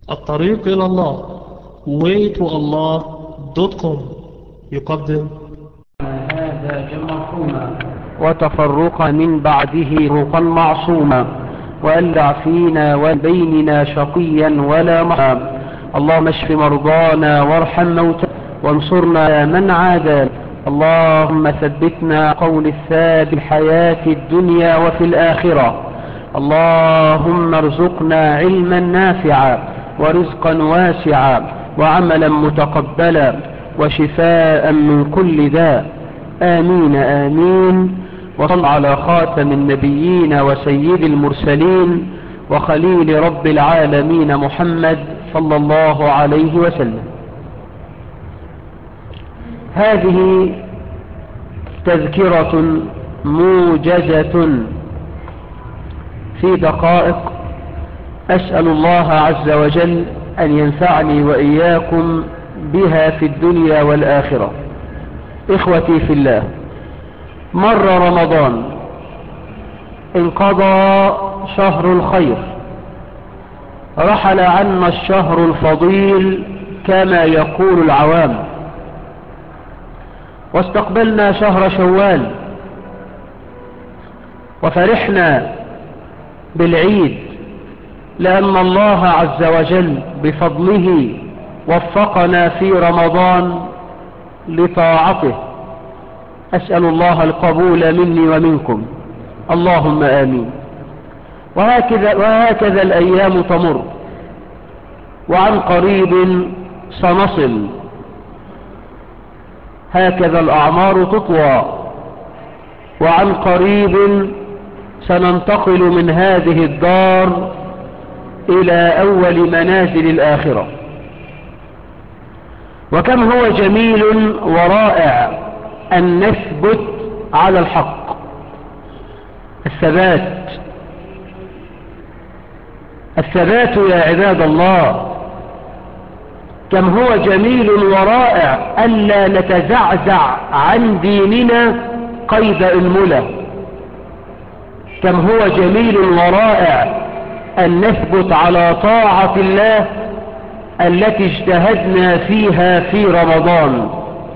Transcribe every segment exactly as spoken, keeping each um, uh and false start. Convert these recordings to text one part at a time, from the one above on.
الطريق إلى الله way to allah دوت كوم يقدم هذا جمرحوما وتفرق من بعده فرقا معصوما وألع فينا وبيننا شقيا ولا محام. اللهم اشف مرضانا وارحم موتانا وانصرنا من عادانا. اللهم ثبتنا قول الثابت الحياة الدنيا وفي الآخرة. اللهم ارزقنا علما نافعا ورزقا واسعا وعملا متقبلا وشفاء من كل داء. آمين آمين. وصل على خاتم النبيين وسيد المرسلين وخليل رب العالمين محمد صلى الله عليه وسلم. هذه تذكرة موجزة في دقائق، أسأل الله عز وجل أن ينفعني وإياكم بها في الدنيا والآخرة. إخوتي في الله، مر رمضان، انقضى شهر الخير، رحل عنا الشهر الفضيل كما يقول العوام، واستقبلنا شهر شوال وفرحنا بالعيد، لأن الله عز وجل بفضله وفقنا في رمضان لطاعته. أسأل الله القبول مني ومنكم، اللهم آمين. وهكذا, وهكذا الأيام تمر، وعن قريب سنصل. هكذا الأعمار تطوى، وعن قريب سننتقل من هذه الدار إلى أول منازل الآخرة. وكم هو جميل ورائع أن نثبت على الحق. الثبات الثبات يا عباد الله، كم هو جميل ورائع ألا نتزعزع عن ديننا قيد أنملة. كم هو جميل ورائع أن نثبت على طاعة الله التي اجتهدنا فيها في رمضان.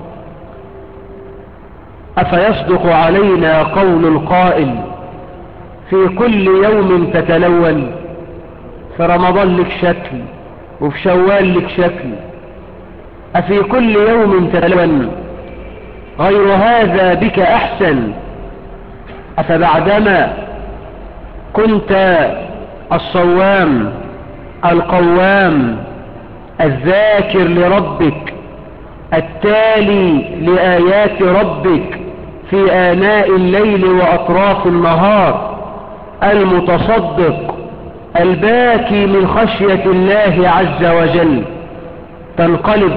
أفيصدق علينا قول القائل في كل يوم تتلون؟ في رمضان لك شكل، وفي شوال لك شكل، أفي كل يوم تتلون غير هذا بك أحسن؟ أفبعدما كنت الصوام القوام الذاكر لربك التالي لآيات ربك في آناء الليل وأطراف النهار المتصدق الباكي من خشية الله عز وجل، تنقلب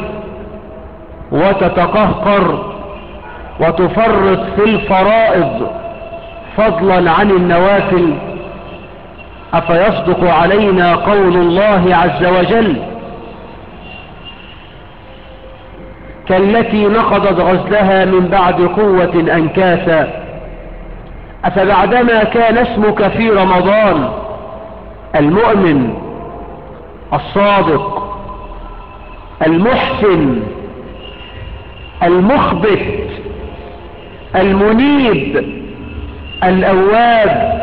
وتتقهقر وتفرط في الفرائض فضلا عن النوافل؟ أفيصدق علينا قول الله عز وجل كالتي نقضت غزلها من بعد قوة أنكاثا؟ أفبعدما كان اسمك في رمضان المؤمن الصادق المحسن المخبت المنيب الأواب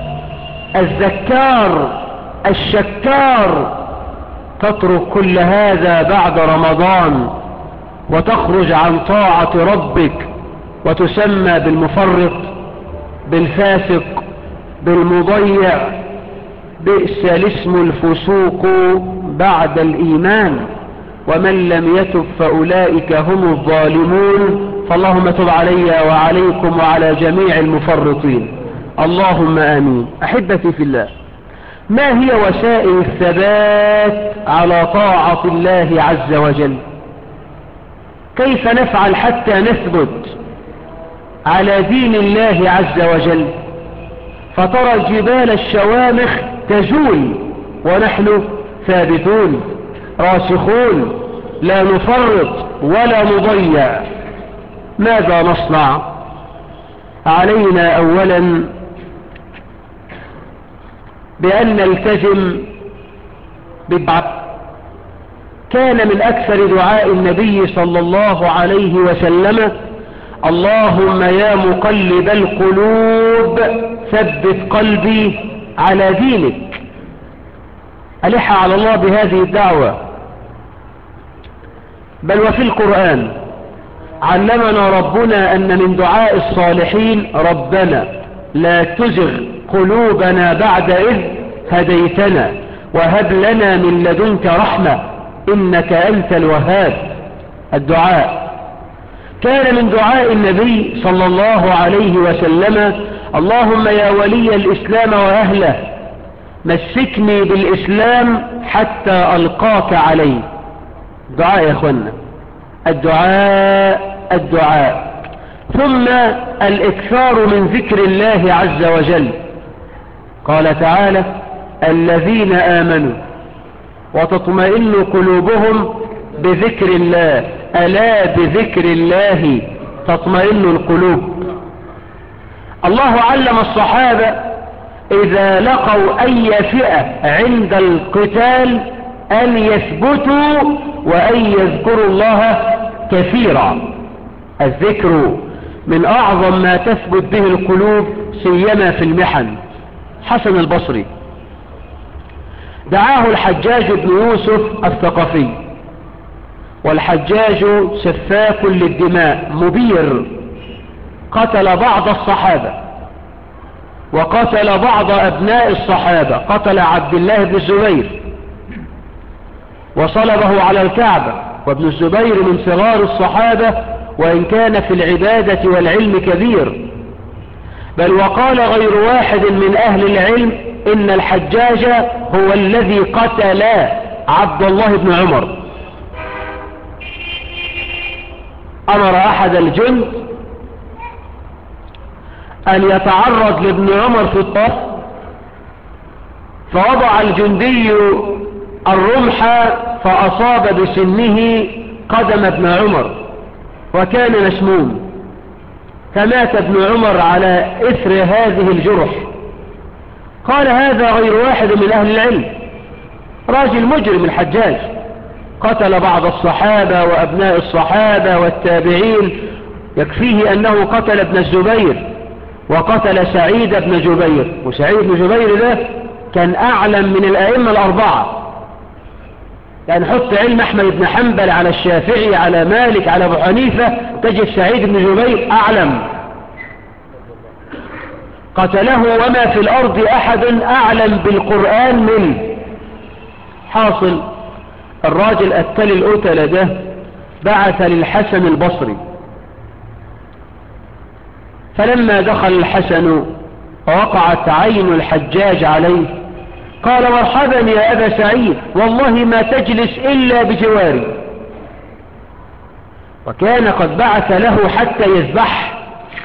الذكار الشكار، تترك كل هذا بعد رمضان وتخرج عن طاعة ربك وتسمى بالمفرط بالفاسق بالمضيع؟ بئس الاسم الفسوق بعد الإيمان، ومن لم يتب فأولئك هم الظالمون. فاللهم تب علي وعليكم وعلى جميع المفرطين، اللهم آمين. أحبتي في الله، ما هي وسائل الثبات على طاعة الله عز وجل؟ كيف نفعل حتى نثبت على دين الله عز وجل؟ فترى جبال الشوامخ تزول ونحن ثابتون راسخون لا نفرط ولا نضيع. ماذا نصنع؟ علينا أولا بأن نلتزم بالدعاء كان من أكثر دعاء النبي صلى الله عليه وسلم: اللهم يا مقلب القلوب ثبت قلبي على دينك. ألح على الله بهذه الدعوة. بل وفي القرآن علمنا ربنا أن من دعاء الصالحين: ربنا لا تزغ قلوبنا بعد إذ هديتنا وهب لنا من لدنك رحمة إنك أنت الوهاب. الدعاء كان من دعاء النبي صلى الله عليه وسلم: اللهم يا ولي الإسلام وأهله مسكني بالإسلام حتى ألقاك عليه. دعاء يا أخوانا، الدعاء الدعاء. ثم الإكثار من ذكر الله عز وجل. قال تعالى: الذين آمنوا وتطمئن قلوبهم بذكر الله ألا بذكر الله تطمئن القلوب. الله علم الصحابة إذا لقوا أي فئة عند القتال أن يثبتوا وأن يذكروا الله كثيرا. الذكر من أعظم ما تثبت به القلوب سيما في المحن. حسن البصري دعاه الحجاج بن يوسف الثقفي، والحجاج سفاك للدماء مبير، قتل بعض الصحابة وقتل بعض أبناء الصحابة، قتل عبد الله بن الزبير وصلبه على الكعبة، وابن الزبير من صغار الصحابة وإن كان في العبادة والعلم كبير. بل وقال غير واحد من أهل العلم إن الحجاج هو الذي قتل عبد الله بن عمر. أمر أحد الجند أن يتعرض لابن عمر في الطرف، فوضع الجندي الرمح فأصاب بسنه قدم ابن عمر وكان مسموم، فمات ابن عمر على إثر هذه الجرح. قال هذا غير واحد من أهل العلم، راجل مجرم الحجاج، قتل بعض الصحابة وأبناء الصحابة والتابعين، يكفيه أنه قتل ابن الزبير وقتل سعيد بن جبير، وسعيد بن جبير ده كان أعلم من الأئمة الأربعة. يعني حط علم أحمد بن حنبل على الشافعي على مالك على أبو حنيفة تجد سعيد بن جبير أعلم. قتله وما في الأرض أحد أعلم بالقرآن منه. حاصل الراجل التل الأتل ده بعث للحسن البصري، فلما دخل الحسن ووقعت عين الحجاج عليه قال: مرحبا يا أبا سعيد، والله ما تجلس إلا بجواري. وكان قد بعث له حتى يذبح،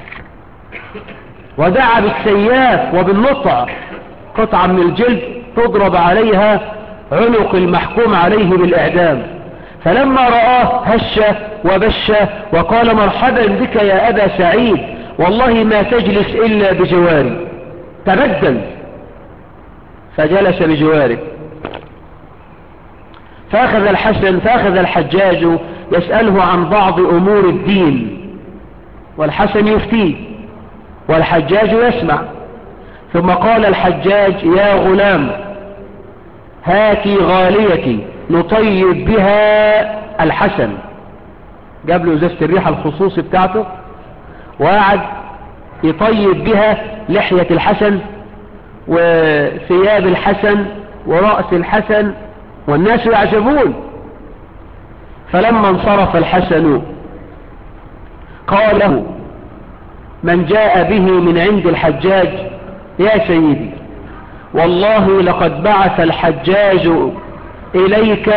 ودعا بالسياف وبالنطع، قطعة من الجلد تضرب عليها عنق المحكوم عليه بالإعدام. فلما رآه هش وبش وقال: مرحبا بك يا أبا سعيد، والله ما تجلس إلا بجواري. تبدل فجلس بجواره. فأخذ الحسن فأخذ الحجاج يسأله عن بعض أمور الدين، والحسن يفتيه والحجاج يسمع. ثم قال الحجاج: يا غلام هاتي غاليتي نطيب بها الحسن. جاب له ازازة الريحة الخصوصي بتاعته وقعد يطيب بها لحية الحسن وثياب الحسن ورأس الحسن، والناس يعجبون. فلما انصرف الحسن قال له من جاء به من عند الحجاج: يا سيدي، والله لقد بعث الحجاج إليك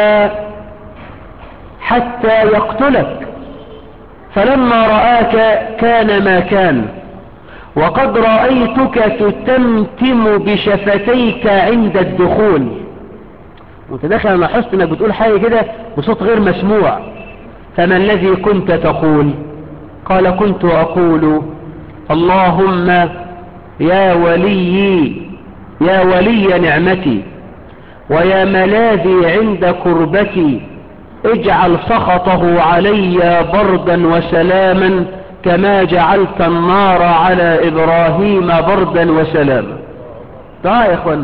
حتى يقتلك، فلما رآك كان ما كان، وقد رأيتك تتمتم بشفتيك عند الدخول. وتدخل أنا لاحظت أنك بتقول حاجة كده بصوت غير مسموع. فما الذي كنت تقول؟ قال: كنت أقول: اللهم يا ولي يا ولي نعمتي ويا ملاذي عند كربتي اجعل سخطه علي بردا وسلاما كما جعلت النار على إبراهيم بردا وسلاما. دعاء يا إخوانا،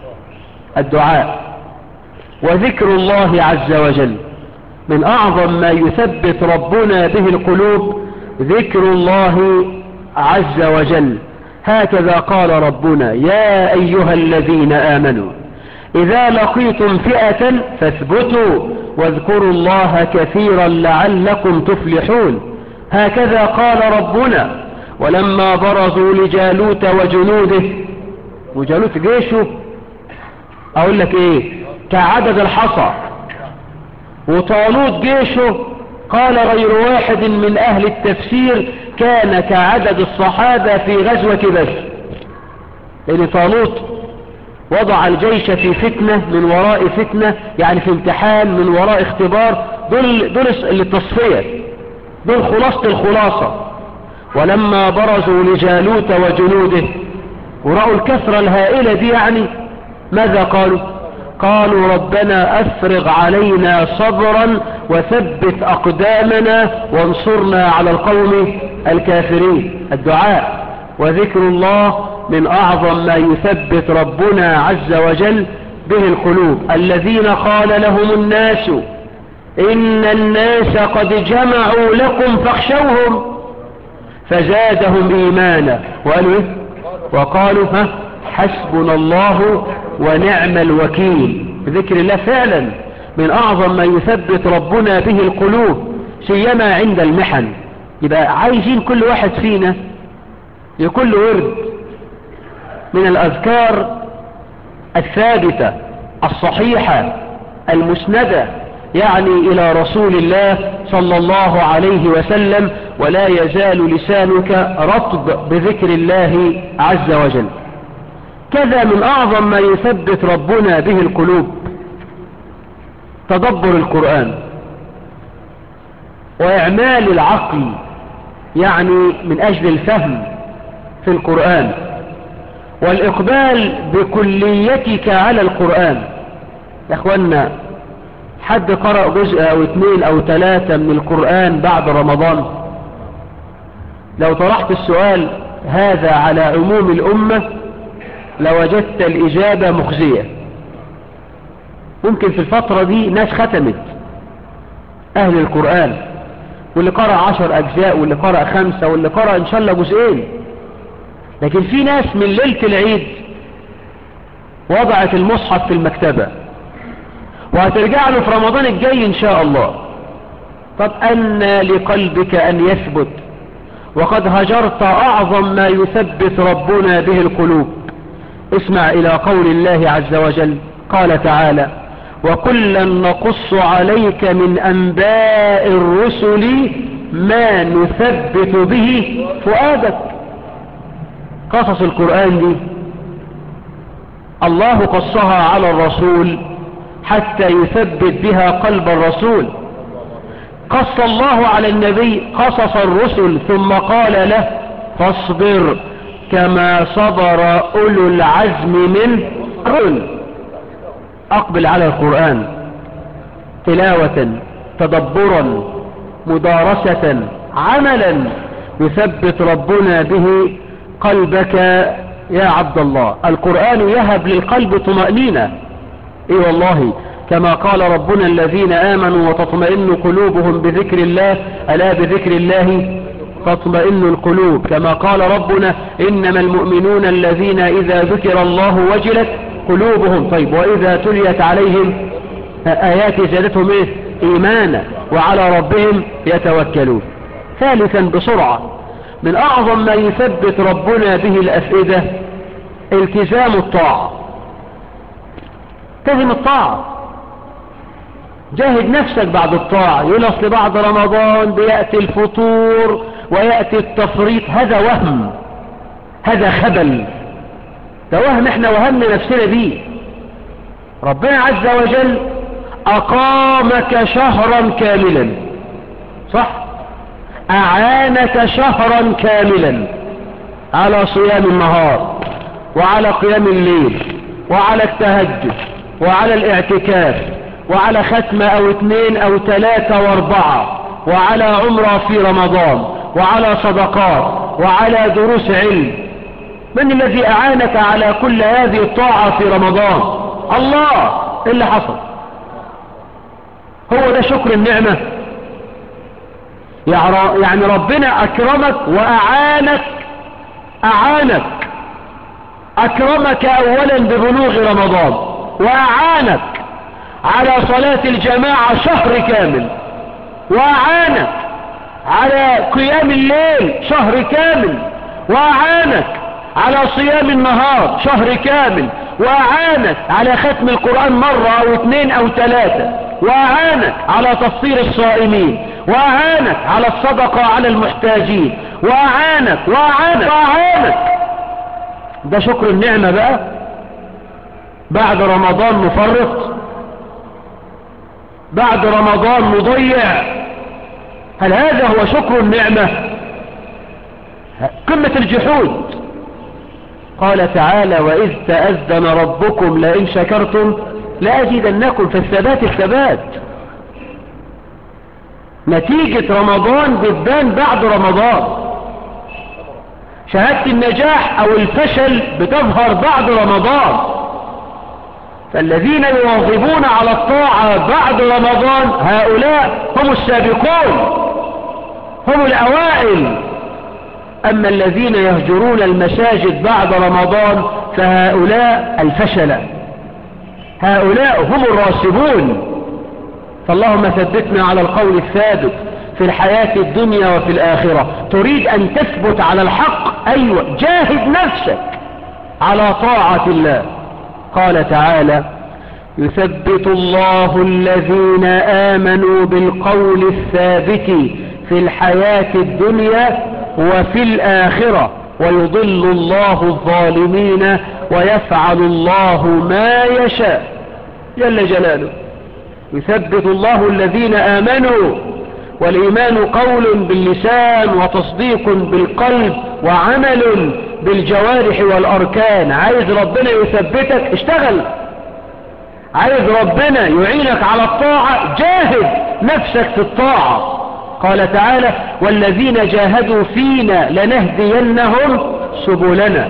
الدعاء وذكر الله عز وجل من أعظم ما يثبت ربنا به القلوب، ذكر الله عز وجل. هكذا قال ربنا: يا أيها الذين آمنوا إذا لقيتم فئة فاثبتوا واذكروا الله كثيرا لعلكم تفلحون. هكذا قال ربنا ولما برزوا لجالوت وجنوده، وجالوت جيشه أقول لك إيه كعدد الحصى، وطالوت جيشه قال غير واحد من أهل التفسير كان كعدد الصحابة في غزوة بدر، لأن طالوت وضع الجيش في فتنة من وراء فتنة، يعني في امتحان من وراء اختبار. دول, دول التصفية، دول خلاصة الخلاصة. ولما برزوا لجالوت وجنوده ورأوا الكثرة الهائلة دي، يعني ماذا قالوا؟ قالوا ربنا أفرغ علينا صبرا وثبت أقدامنا وانصرنا على القوم الكافرين. الدعاء وذكر الله من أعظم ما يثبت ربنا عز وجل به القلوب. الذين قال لهم الناس إن الناس قد جمعوا لكم فاخشوهم فزادهم إيمانا وقالوا إيه؟ وقالوا ها حسبنا الله ونعم الوكيل. بذكر الله فعلا من أعظم ما يثبت ربنا به القلوب، سيما عند المحن. يبقى عايزين كل واحد فينا يكون له ورد من الأذكار الثابتة الصحيحة المسندة يعني إلى رسول الله صلى الله عليه وسلم، ولا يزال لسانك رطب بذكر الله عز وجل. كذا من أعظم ما يثبت ربنا به القلوب تدبر القرآن وإعمال العقل، يعني من أجل الفهم في القرآن والإقبال بكليتك على القرآن. يا أخوانا، حد قرأ جزء أو اثنين أو ثلاثة من القرآن بعد رمضان؟ لو طرحت السؤال هذا على عموم الأمة لوجدت الإجابة مخزية. ممكن في الفترة دي ناس ختمت أهل القرآن، واللي قرأ عشر أجزاء واللي قرأ خمسة واللي قرأ إن شاء الله جزئين، لكن في ناس من ليلة العيد وضعت المصحف في المكتبة وهترجع له في رمضان الجاي إن شاء الله. طب أن لقلبك أن يثبت وقد هجرت أعظم ما يثبت ربنا به القلوب؟ اسمع إلى قول الله عز وجل، قال تعالى: وكلا نقص عليك من أنباء الرسل ما نثبت به فؤادك. قصص القرآن دي الله قصها على الرسول حتى يثبت بها قلب الرسول. قص الله على النبي قصص الرسل ثم قال له: فاصبر كما صبر أولو العزم من الرسل. أقبل على القرآن تلاوة تدبرا مدارسة عملا يثبت ربنا به قلبك يا عبد الله. القرآن يهب للقلب طمأنينة، اي والله، كما قال ربنا: الذين آمنوا وتطمئن قلوبهم بذكر الله ألا بذكر الله تطمئن القلوب. كما قال ربنا: إنما المؤمنون الذين إذا ذكر الله وجلت قلوبهم. طيب، وإذا تليت عليهم آيات زادتهم إيه؟ إيمانا وعلى ربهم يتوكلون. ثالثا بسرعة، من أعظم ما يثبت ربنا به الأفئدة التزام الطاعة. التزم الطاعة، جاهد نفسك بعد الطاعة. يقول أصل بعد رمضان بيأتي الفطور ويأتي التفريط. هذا وهم، هذا خبل، ده وهم احنا وهمنا نفسنا بيه. ربنا عز وجل أقامك شهرا كاملا، صح؟ أعانك شهرا كاملا على صيام النهار وعلى قيام الليل وعلى التهجد وعلى الاعتكاف وعلى ختمة او اتنين او تلاتة واربعة، وعلى عمرة في رمضان، وعلى صدقات، وعلى دروس علم. من الذي اعانك على كل هذه الطاعة في رمضان؟ الله. إيه اللي حصل؟ هو ده شكر النعمة؟ يعني ربنا اكرمك واعانك، اعانك اكرمك اولا ببلوغ رمضان، واعانك على صلاة الجماعة شهر كامل، واعانك على قيام الليل شهر كامل، واعانك على صيام النهار شهر كامل، واعانك على ختم القرآن مرة او اثنين او ثلاثة، واعانك على تفطير الصائمين، واعانك على الصدقة على المحتاجين، واعانك واعانك واعانك. ده شكر النعمة بقى؟ بعد رمضان نفرط؟ بعد رمضان نضيع؟ هل هذا هو شكر النعمة؟ قمة الجحود. قال تعالى: وإذ تأذن ربكم لئن شكرتم لأزيدنكم. فالثبات الثبات. نتيجة رمضان بتبان بعد رمضان. شهادة النجاح أو الفشل بتظهر بعد رمضان. فالذين يواظبون على الطاعة بعد رمضان هؤلاء هم السابقون، هم الأوائل. أما الذين يهجرون المساجد بعد رمضان فهؤلاء الفشل، هؤلاء هم الراسبون. فاللهم ثبتنا على القول الثابت في الحياة الدنيا وفي الآخرة. تريد أن تثبت على الحق؟ أيوة، جاهد نفسك على طاعة الله. قال تعالى: يثبت الله الذين آمنوا بالقول الثابت في الحياة الدنيا وفي الآخرة ويضل الله الظالمين ويفعل الله ما يشاء جل جلاله. يثبت الله الذين آمنوا، والإيمان قول باللسان وتصديق بالقلب وعمل بالجوارح والأركان. عايز ربنا يثبتك؟ اشتغل. عايز ربنا يعينك على الطاعة؟ جاهد نفسك في الطاعة. قال تعالى: والذين جاهدوا فينا لنهدينهم سبلنا.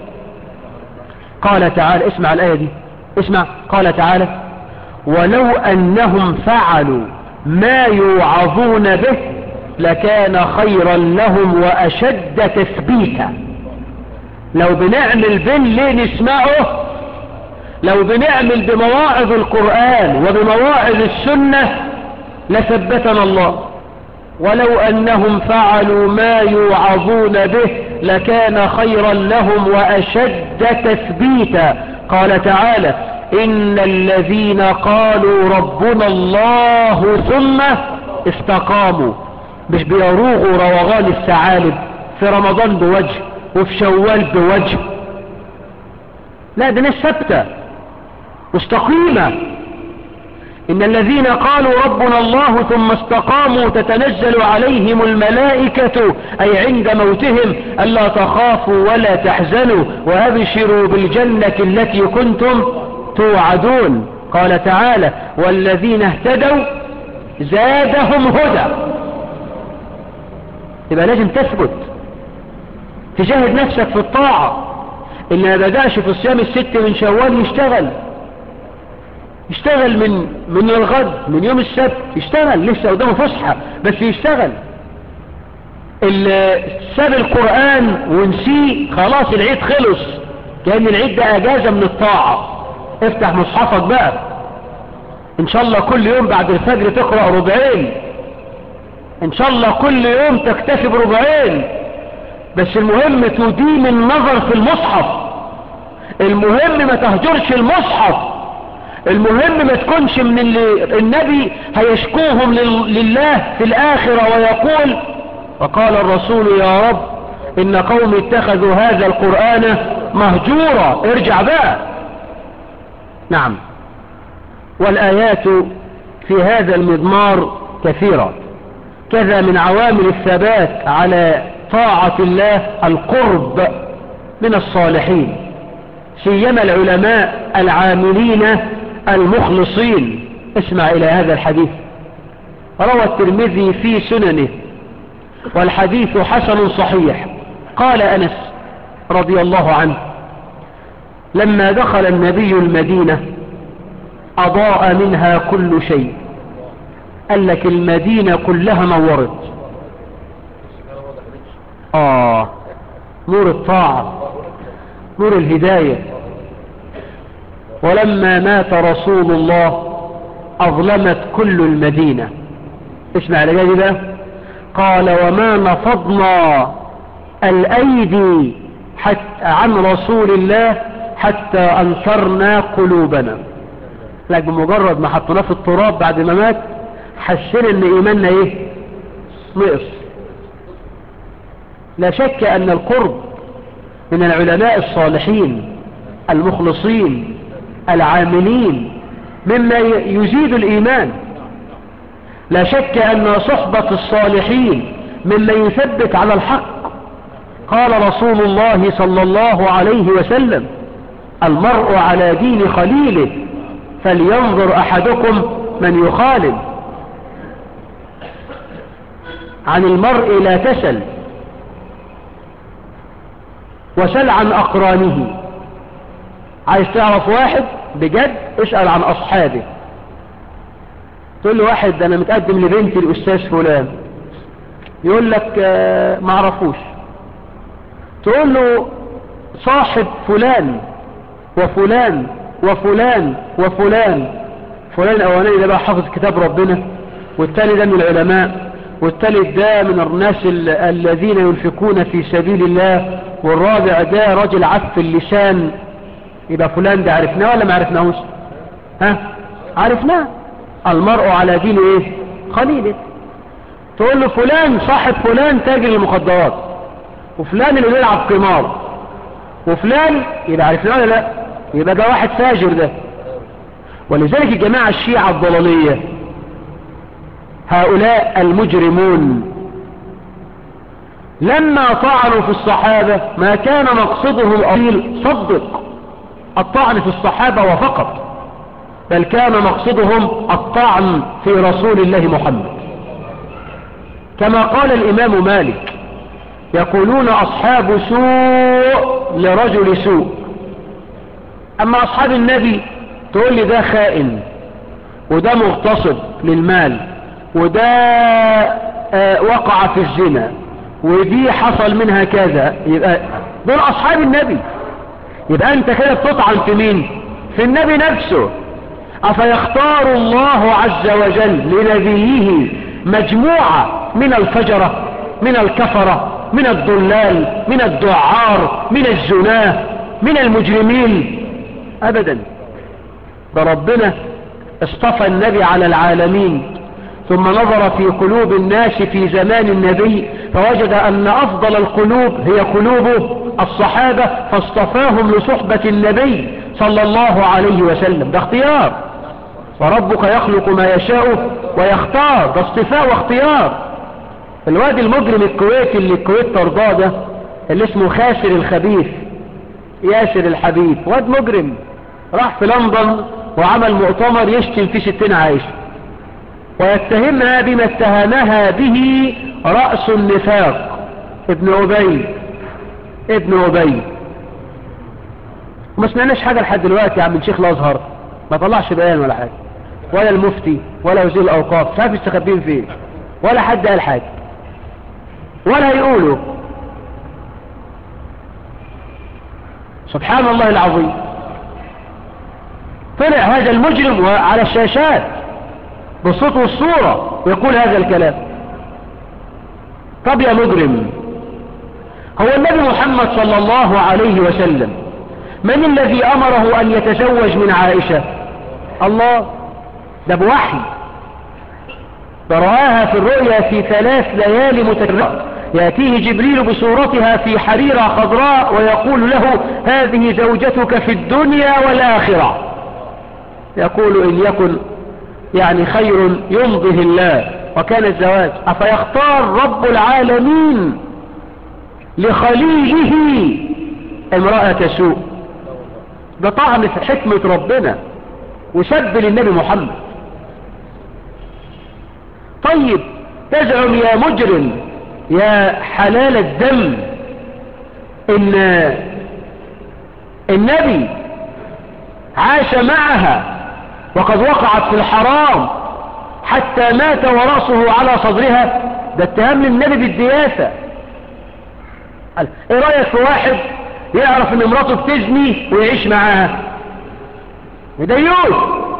قال تعالى، اسمع الآية دي، اسمع. قال تعالى: ولو أنهم فعلوا ما يوعظون به لكان خيرا لهم وأشد تثبيتا. لو بنعمل باللي نسمعه، لو بنعمل بمواعظ القرآن وبمواعظ السنة لثبتنا الله. ولو أنهم فعلوا ما يوعظون به لكان خيرا لهم وأشد تثبيتا. قال تعالى: إن الذين قالوا ربنا الله ثم استقاموا. مش بيروغوا روغان الثعالب في رمضان بوجه وفي شوال بوجه، لا، ده ناس ثابتة مستقيمة. إن الذين قالوا ربنا الله ثم استقاموا تتنزل عليهم الملائكة، أي عند موتهم: ألا تخافوا ولا تحزنوا وأبشروا بالجنة التي كنتم توعدون. قال تعالى: والذين اهتدوا زادهم هدى. يبقى لازم تثبت، تجاهد نفسك في الطاعة. اللي ما بدأش في الصيام الست من شوال يشتغل، يشتغل من من الغد، من يوم السبت يشتغل، لسه قدامه فسحة بس يشتغل. اللي ساب القرآن ونسيه خلاص العيد خلص، كأن العيد ده اجازة من الطاعة. افتح مصحفك بقى، ان شاء الله كل يوم بعد الفجر تقرأ ربعين، ان شاء الله كل يوم تكتفي بربعين، بس المهم تديم النظر في المصحف. المهم ما تهجرش المصحف. المهم ما تكونش من اللي النبي هيشكوهم لله في الآخرة ويقول: وقال الرسول يا رب إن قوم اتخذوا هذا القرآن مهجورا. ارجع بقى. نعم. والآيات في هذا المضمار كثيرة. كذا من عوامل الثبات على طاعة الله القرب من الصالحين، سيما العلماء العاملين المخلصين. اسمع إلى هذا الحديث. روى الترمذي في سننه والحديث حسن صحيح. قال أنس رضي الله عنه: لما دخل النبي المدينة أضاء منها كل شيء. قال لك المدينة كلها نورت. آه نور الطاعة، نور الهداية. ولما مات رسول الله أظلمت كل المدينة. اسمع لجاجي ده. قال: وما نفضنا الأيدي حتى عن رسول الله حتى أنكرنا قلوبنا. لك بمجرد ما حطنا في التراب بعد ما مات حسنا ان ايماننا ايه؟ نقص. لا شك ان القرب من العلماء الصالحين المخلصين العاملين مما يزيد الايمان. لا شك ان صحبة الصالحين مما يثبت على الحق. قال رسول الله صلى الله عليه وسلم: المرء على دين خليله فلينظر احدكم من يخالل. عن المرء لا تسل وسل عن أقرانه. عايز تعرف واحد بجد اسأل عن أصحابه. تقول له واحد أنا متقدم لبنتي الأستاذ فلان، يقول لك آه معرفوش. تقول له صاحب فلان وفلان وفلان وفلان. فلان الأولاني ده بقى حافظ كتاب ربنا، والتاني ده من العلماء، والثالث ده من الناس الذين ينفقون في سبيل الله، والرابع ده رجل عف اللسان. يبقى فلان ده عرفناه ولا ما عرفناهوش؟ ها عرفناه. المرء على دين ايه؟ خليله. تقول له فلان صاحب فلان تاجر المخدرات، وفلان اللي بيلعب قمار، وفلان يبقى عرفناه ولا لا؟ يبقى ده واحد فاجر ده. ولذلك الجماعة الشيعة الضلالية هؤلاء المجرمون لما طعنوا في الصحابة ما كان مقصدهم الأصيل صدق الطعن في الصحابة وفقط، بل كان مقصدهم الطعن في رسول الله محمد. كما قال الإمام مالك: يقولون أصحاب سوء لرجل سوء. أما أصحاب النبي تقول لي ده خائن، وده مغتصب للمال، وده آه وقع في الزنا، ودي حصل منها كذا. يبقى دول أصحاب النبي. يبقى أنت كده بتطعن في مين؟ في النبي نفسه. أفيختار الله عز وجل لنبيه مجموعة من الفجرة، من الكفرة، من الضلال، من الدعار، من الزناه، من المجرمين؟ أبدا. ده ربنا اصطفى النبي على العالمين، ثم نظر في قلوب الناس في زمان النبي فوجد أن أفضل القلوب هي قلوب الصحابة، فاصطفاهم لصحبة النبي صلى الله عليه وسلم. ده اختيار، وربك يخلق ما يشاء ويختار. ده اصطفاء واختيار. الواد المجرم الكويتي اللي الكويت ترضاه ده اللي اسمه خاسر الخبيث ياسر الحبيب، واد مجرم راح في لندن وعمل مؤتمر يشتم في ستين عايشة ويتهمها بما اتهمها به رأس النفاق ابن أبي ابن أبي وما سمعناش حاجة لحد دلوقتي يا عم شيخ الأزهر، ما طلعش بيان ولا حاجة، ولا المفتي ولا وزير الأوقاف، مش عارف يستخبين فين، ولا حد قال حاجة ولا يقولوا. سبحان الله العظيم. طلع هذا المجرم على الشاشات بالصوت والصورة ويقول هذا الكلام. طب يا مجرم، هو النبي محمد صلى الله عليه وسلم من الذي أمره أن يتزوج من عائشة؟ الله. ده بوحي، ده رآها في الرؤيا في ثلاث ليالي متكررة، يأتيه جبريل بصورتها في حريرة خضراء ويقول له هذه زوجتك في الدنيا والآخرة. يقول إن يكن يعني خير يمضه الله، وكان الزواج. أفيختار رب العالمين لخليله امرأة سوء؟ ده طعن في حكمة ربنا وسب للنبي محمد. طيب تزعم يا مجرم يا حلال الدم ان النبي عاش معها وقد وقعت في الحرام حتى مات ورأسه على صدرها؟ ده اتهام للنبي بالدياثة. ايه رأيك في واحد يعرف ان امراته بتزني ويعيش معاها؟ ديوث،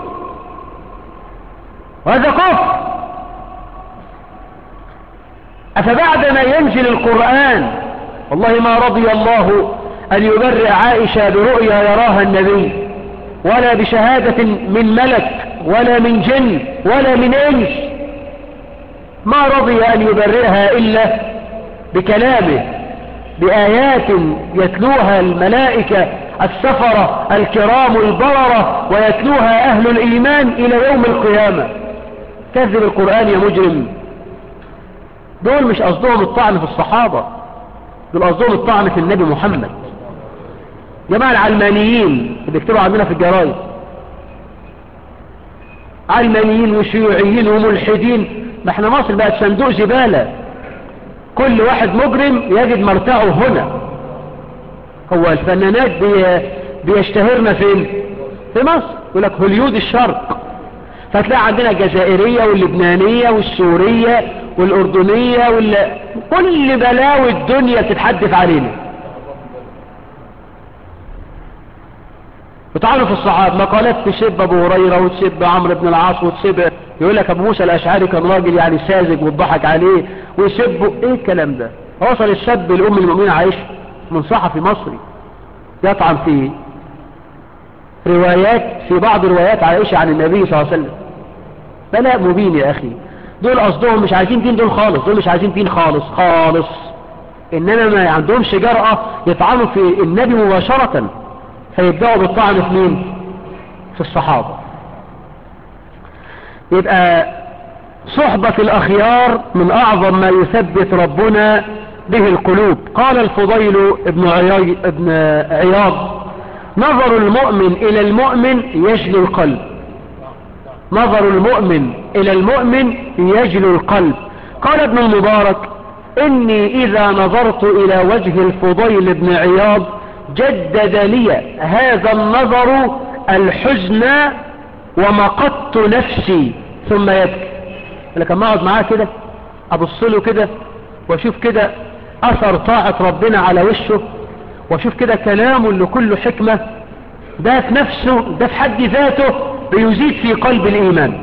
وهذا كفر. أفبعدما ينزل القرآن والله ما رضي الله أن يبرئ عائشة برؤيا يراها النبي، ولا بشهادة من ملك ولا من جن ولا من إنس، ما رضي أن يبرئها إلا بكلامه، بآيات يتلوها الملائكة السفرة الكرام البررة ويتلوها أهل الإيمان إلى يوم القيامة. كذب القرآن يا مجرم. دول مش قصدهم الطعن في الصحابة، دول قصدهم الطعن في النبي محمد. جماعة العلمانيين اللي بيكتبوا عندنا في الجرايد، علمانيين وشيوعيين وملحدين، ما احنا مصر بقت صندوق زبالة، كل واحد مجرم يجد مرتعه هنا. هو الفنانات بي بيشتهرنا فين؟ في مصر، يقول لك هوليود الشرق، فتلاقي عندنا الجزائرية واللبنانية والسورية والأردنية وال... كل بلاوي الدنيا بتتحدث علينا. بتعرف في الصحابة مقالات تسب أبو هريرة وتسب عمرو بن العاص وتسب، يقول لك أبو موسى الأشعري كان راجل يعني ساذج واتضحك عليه ويسبه. إيه الكلام ده؟ وصل السب لأم المؤمنين عائشة من صحفي مصري يطعن في روايات، في بعض روايات عائشة عن النبي صلى الله عليه وسلم. بلاء مبين يا أخي. دول قصدهم مش عايزين دين، دول خالص، دول مش عايزين دين خالص خالص، إنما ما عندهمش جرأة يطعنوا في النبي مباشرة، فيبدأوا بالطعن في مين؟ في الصحابة. يبقى صحبة الأخيار من أعظم ما يثبت ربنا به القلوب. قال الفضيل ابن عياض, ابن عياض نظر المؤمن إلى المؤمن يجلو القلب. نظر المؤمن إلى المؤمن يجلو القلب. قال ابن المبارك إني إذا نظرت إلى وجه الفضيل ابن عياض جدد لي هذا النظر الحزن ومقدت نفسي ثم يبكي. لكن ما اقعد معاه كده ابص له كده واشوف كده اثر طاعة ربنا على وشه، واشوف كده كلامه اللي كله حكمة، ده في نفسه، ده في حد ذاته بيزيد في قلب الايمان.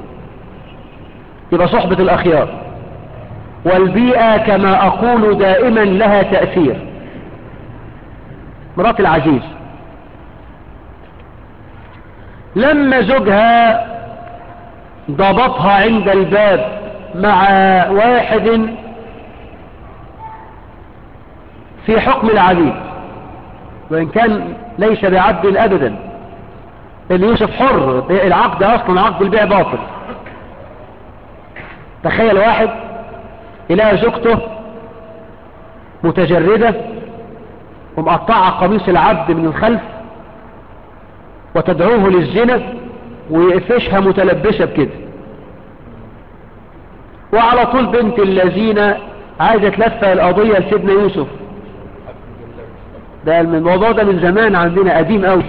يبقى صحبة الاخيار. والبيئة كما اقول دائما لها تأثير. مرات العزيز لما زوجها ضبطها عند الباب مع واحد في حكم العبيد، وإن كان ليس بعبد أبدا، لأن يوسف حر، العقد أصلا عقد البيع باطل. تخيل واحد يلاقي زوجته متجردة ومقطعة قميص العبد من الخلف وتدعوه للزنا ويقفشها متلبسة بكده، وعلى طول بنت الذين عايزة تلفى القضية لسيدنا يوسف. ده الموضوع ده من زمان عندنا قديم قوي.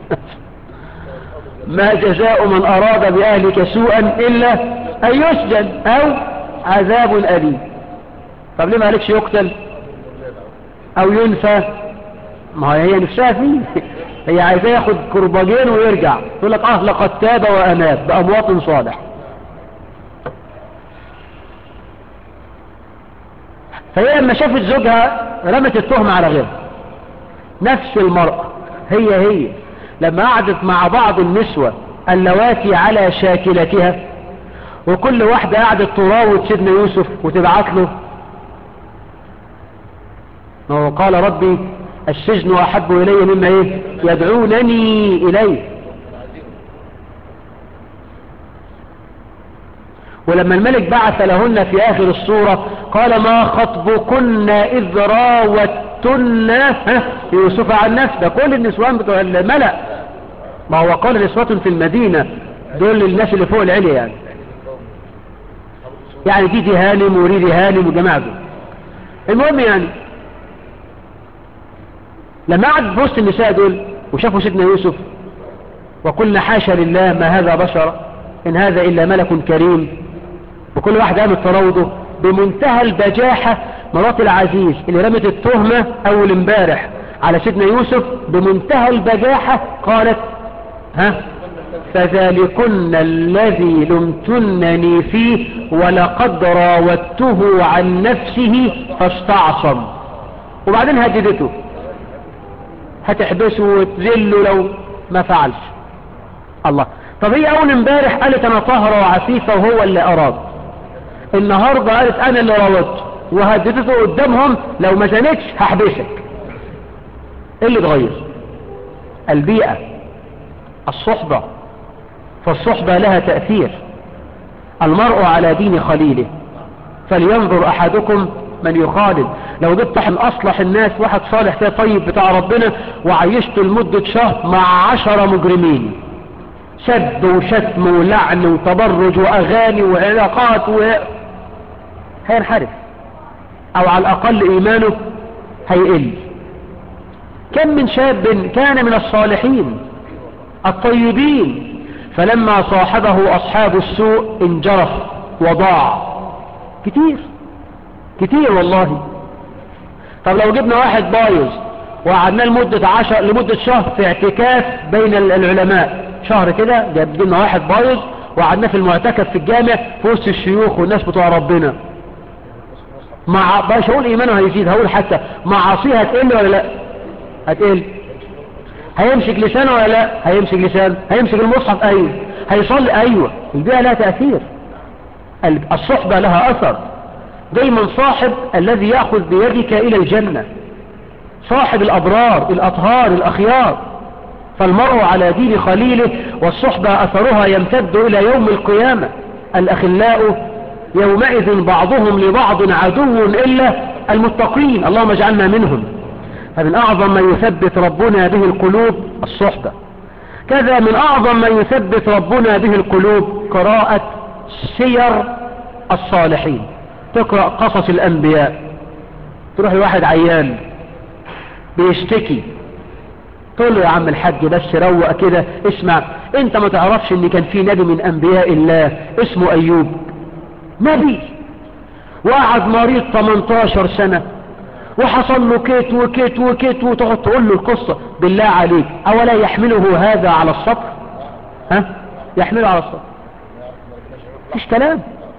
ما جزاء من أراد بأهلك سوءا إلا أن يسجن أو عذاب أليم. طب ليه ما قالكش يقتل أو ينفى؟ ما هي نفسها فيه، هي عايزة ياخد كرباجين ويرجع، تقول لك اه لقد تاب وأناب بأمواط صالح. فهي لما شافت زوجها رمت التهمة على غيرها. نفس المرأة هي هي لما قعدت مع بعض النسوة اللواتي على شاكلتها، وكل واحدة قعدت تراود سيدنا يوسف وتبعت له، وقال ربي السجن أحب إلي مما إيه يدعونني إليه. ولما الملك بعث لهن في آخر الصورة قال ما خطبكن إذ راوتن يوسف عن نفسه. ده كل النسوان بتوع الملأ، ما هو قال نسوة في المدينة، دول الناس اللي فوق العليا يعني. يعني دي دي هانم وريدي هانم وجماعة دول. المهم يعني لما قعد بوسط النساء دول وشافوا سيدنا يوسف وقلنا حاشا لله ما هذا بشر إن هذا إلا ملك كريم، وكل واحد قام تراوده بمنتهى البجاحة. مرات العزيز اللي رمت التهمة أول امبارح على سيدنا يوسف بمنتهى البجاحة قالت ها فذلكن الذي لمتنني فيه ولقد راودته عن نفسه فاستعصم، وبعدين هددته هتحبسه وتذله لو ما فعلش. الله. طب هي اول امبارح قالت انا طاهرة وعفيفة وهو اللي اراد، النهاردة قالت انا اللي راودته وهددته قدامهم لو ما زنتش هحبسك. ايه اللي اتغير؟ البيئة، الصحبة، فالصحبة لها تأثير. المرء على دين خليله فلينظر احدكم من يخالل. لو جبت من اصلح الناس واحد صالح كده طيب بتاع ربنا وعيشته لمدة شهر مع عشرة مجرمين سب وشتم ولعن وتبرج واغاني وعلاقات و... هينحرف او على الاقل ايمانه هيقل. كم من شاب كان من الصالحين الطيبين فلما صاحبه اصحاب السوء انجرف وضاع. كتير كتير والله. طب لو جبنا واحد بايظ وقعدناه لمدة عشر لمدة شهر في اعتكاف بين العلماء، شهر كده جبنا واحد بايظ وقعدناه في المعتكف في الجامع في وسط الشيوخ والناس بتوع ربنا، مع باش هقول ايمانه هيزيد، هقول حتى معاصيه هتقل ولا لا؟ هتقل. هيمسك لسانه ولا لا؟ هيمسك لسانه. هيمسك المصحف؟ ايوه. هيصلي؟ ايوه. البيئة لها تأثير، الصحبة لها اثر. دايما صاحب الذي يأخذ بيدك الى الجنة، صاحب الابرار الاطهار الاخيار. فالمرء على دين خليله، والصحبة اثرها يمتد الى يوم القيامة. الاخلاء يومئذ بعضهم لبعض عدو الا المتقين، اللهم اجعلنا منهم. فمن اعظم ما يثبت ربنا به القلوب الصحبة. كذا من اعظم ما يثبت ربنا به القلوب قراءة سير الصالحين. تقرأ قصص الانبياء، تروح لواحد عيان بيشتكي تقول له يا عم الحاج بس روق كده، اسمع انت ما تعرفش ان كان في نبي من انبياء الله اسمه ايوب، نبي وقعد مريض تمنتاشر سنة وحصل له كيت وكيت وكيت، وتقعد تقول له القصة. بالله عليك اولا يحمله هذا على الصبر؟ ها يحمله على الصبر؟ مفيش كلام.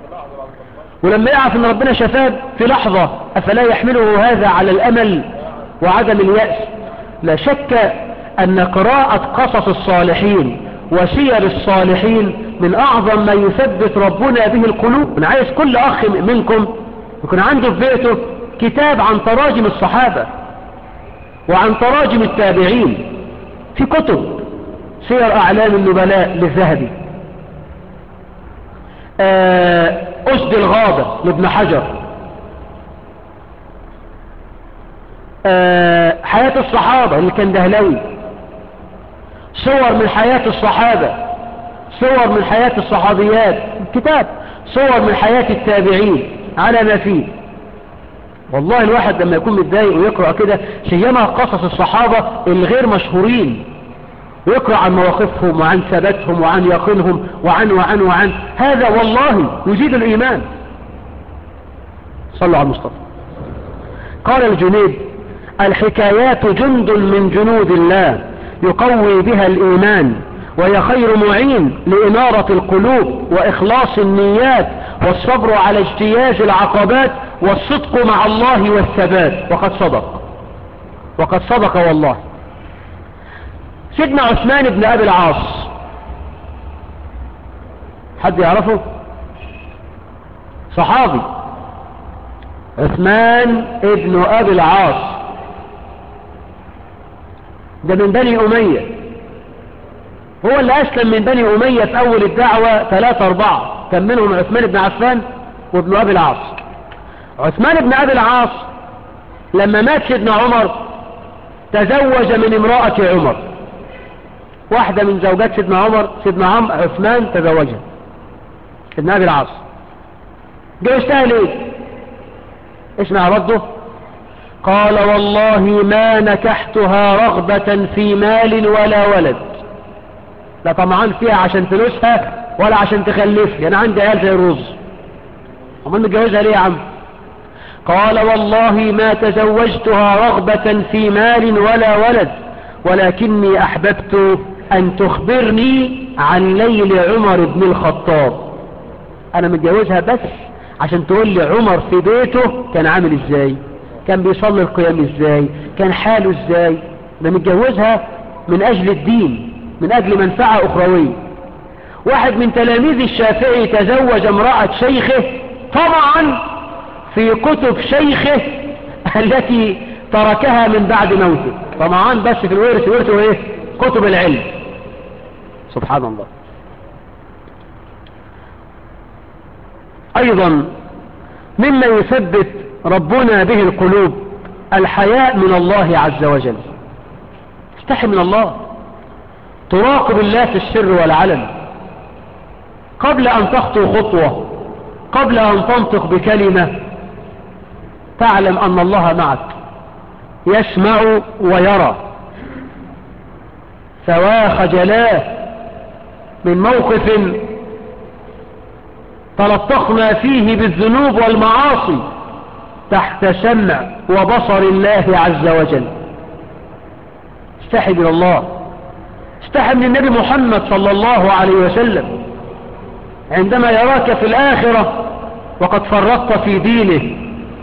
ولما يعرف ان ربنا شفاه في لحظة افلا يحمله هذا على الامل وعدم اليأس؟ لا شك ان قراءة قصص الصالحين وسير الصالحين من اعظم ما يثبت ربنا به القلوب. انا عايز كل اخ منكم يكون عنده في بيته كتاب عن تراجم الصحابة وعن تراجم التابعين. في كتب سير اعلام النبلاء للذهبي، أسد الغابة لابن حجر، حياة الصحابة اللي كان دهلوي، صور من حياة الصحابة، صور من حياة الصحابيات، كتاب صور من حياة التابعين على ما فيه. والله الواحد لما يكون متضايق ويقرأ كده سيما قصص الصحابة الغير مشهورين، ويقرأ عن مواقفهم وعن ثباتهم وعن يقينهم وعن وعن وعن هذا والله يزيد الإيمان. صلوا على المصطفى. قال الجنيد الحكايات جند من جنود الله يقوي بها الإيمان، وهي خير معين لإنارة القلوب وإخلاص النيات والصبر على اجتياز العقبات والصدق مع الله والثبات. وقد صدق، وقد صدق والله. سيدنا عثمان بن أبي العاص، حد يعرفه؟ صحابي عثمان ابن أبي العاص، ده من بني أمية، هو اللي أسلم من بني أمية في أول الدعوة ثلاثة أربعة، كان منهم عثمان بن عفان وابن أبي العاص. عثمان بن أبي العاص لما مات سيدنا عمر تزوج من امرأة عمر، واحدة من زوجات سيدنا عمر سيدنا عم عثمان تزوجها سيدنا أبي العاص. جوزتها ليه؟ اسمع رده. قال والله ما نكحتها رغبة في مال ولا ولد، لا طمعان فيها عشان فلوسها ولا عشان تخلف لي، انا عندي عيال زي الرز. امال متجوزها ليه يا عم؟ قال والله ما تزوجتها رغبة في مال ولا ولد، ولكني احببت ان تخبرني عن ليل عمر بن الخطاب. انا متجوزها بس عشان تقول لي عمر في بيته كان عامل ازاي، كان بيصلي القيام ازاي، كان حاله ازاي. ده متجوزها من اجل الدين، من اجل منفعة اخروية. واحد من تلاميذ الشافعي تزوج امرأة شيخه طبعا في كتب شيخه التي تركها من بعد موته، طبعا بس في الورث، ورثه ايه؟ كتب العلم. سبحان الله. ايضا مما يثبت ربنا به القلوب الحياء من الله عز وجل. استحي من الله، تراقب الله في السر والعلن، قبل ان تخطو خطوة، قبل ان تنطق بكلمة، تعلم ان الله معك يسمع ويرى. فوا خجلاه من موقف تلطخنا فيه بالذنوب والمعاصي تحت سمع وبصر الله عز وجل. استحي من الله، استحي من النبي محمد صلى الله عليه وسلم عندما يراك في الآخرة وقد فرطت في دينه،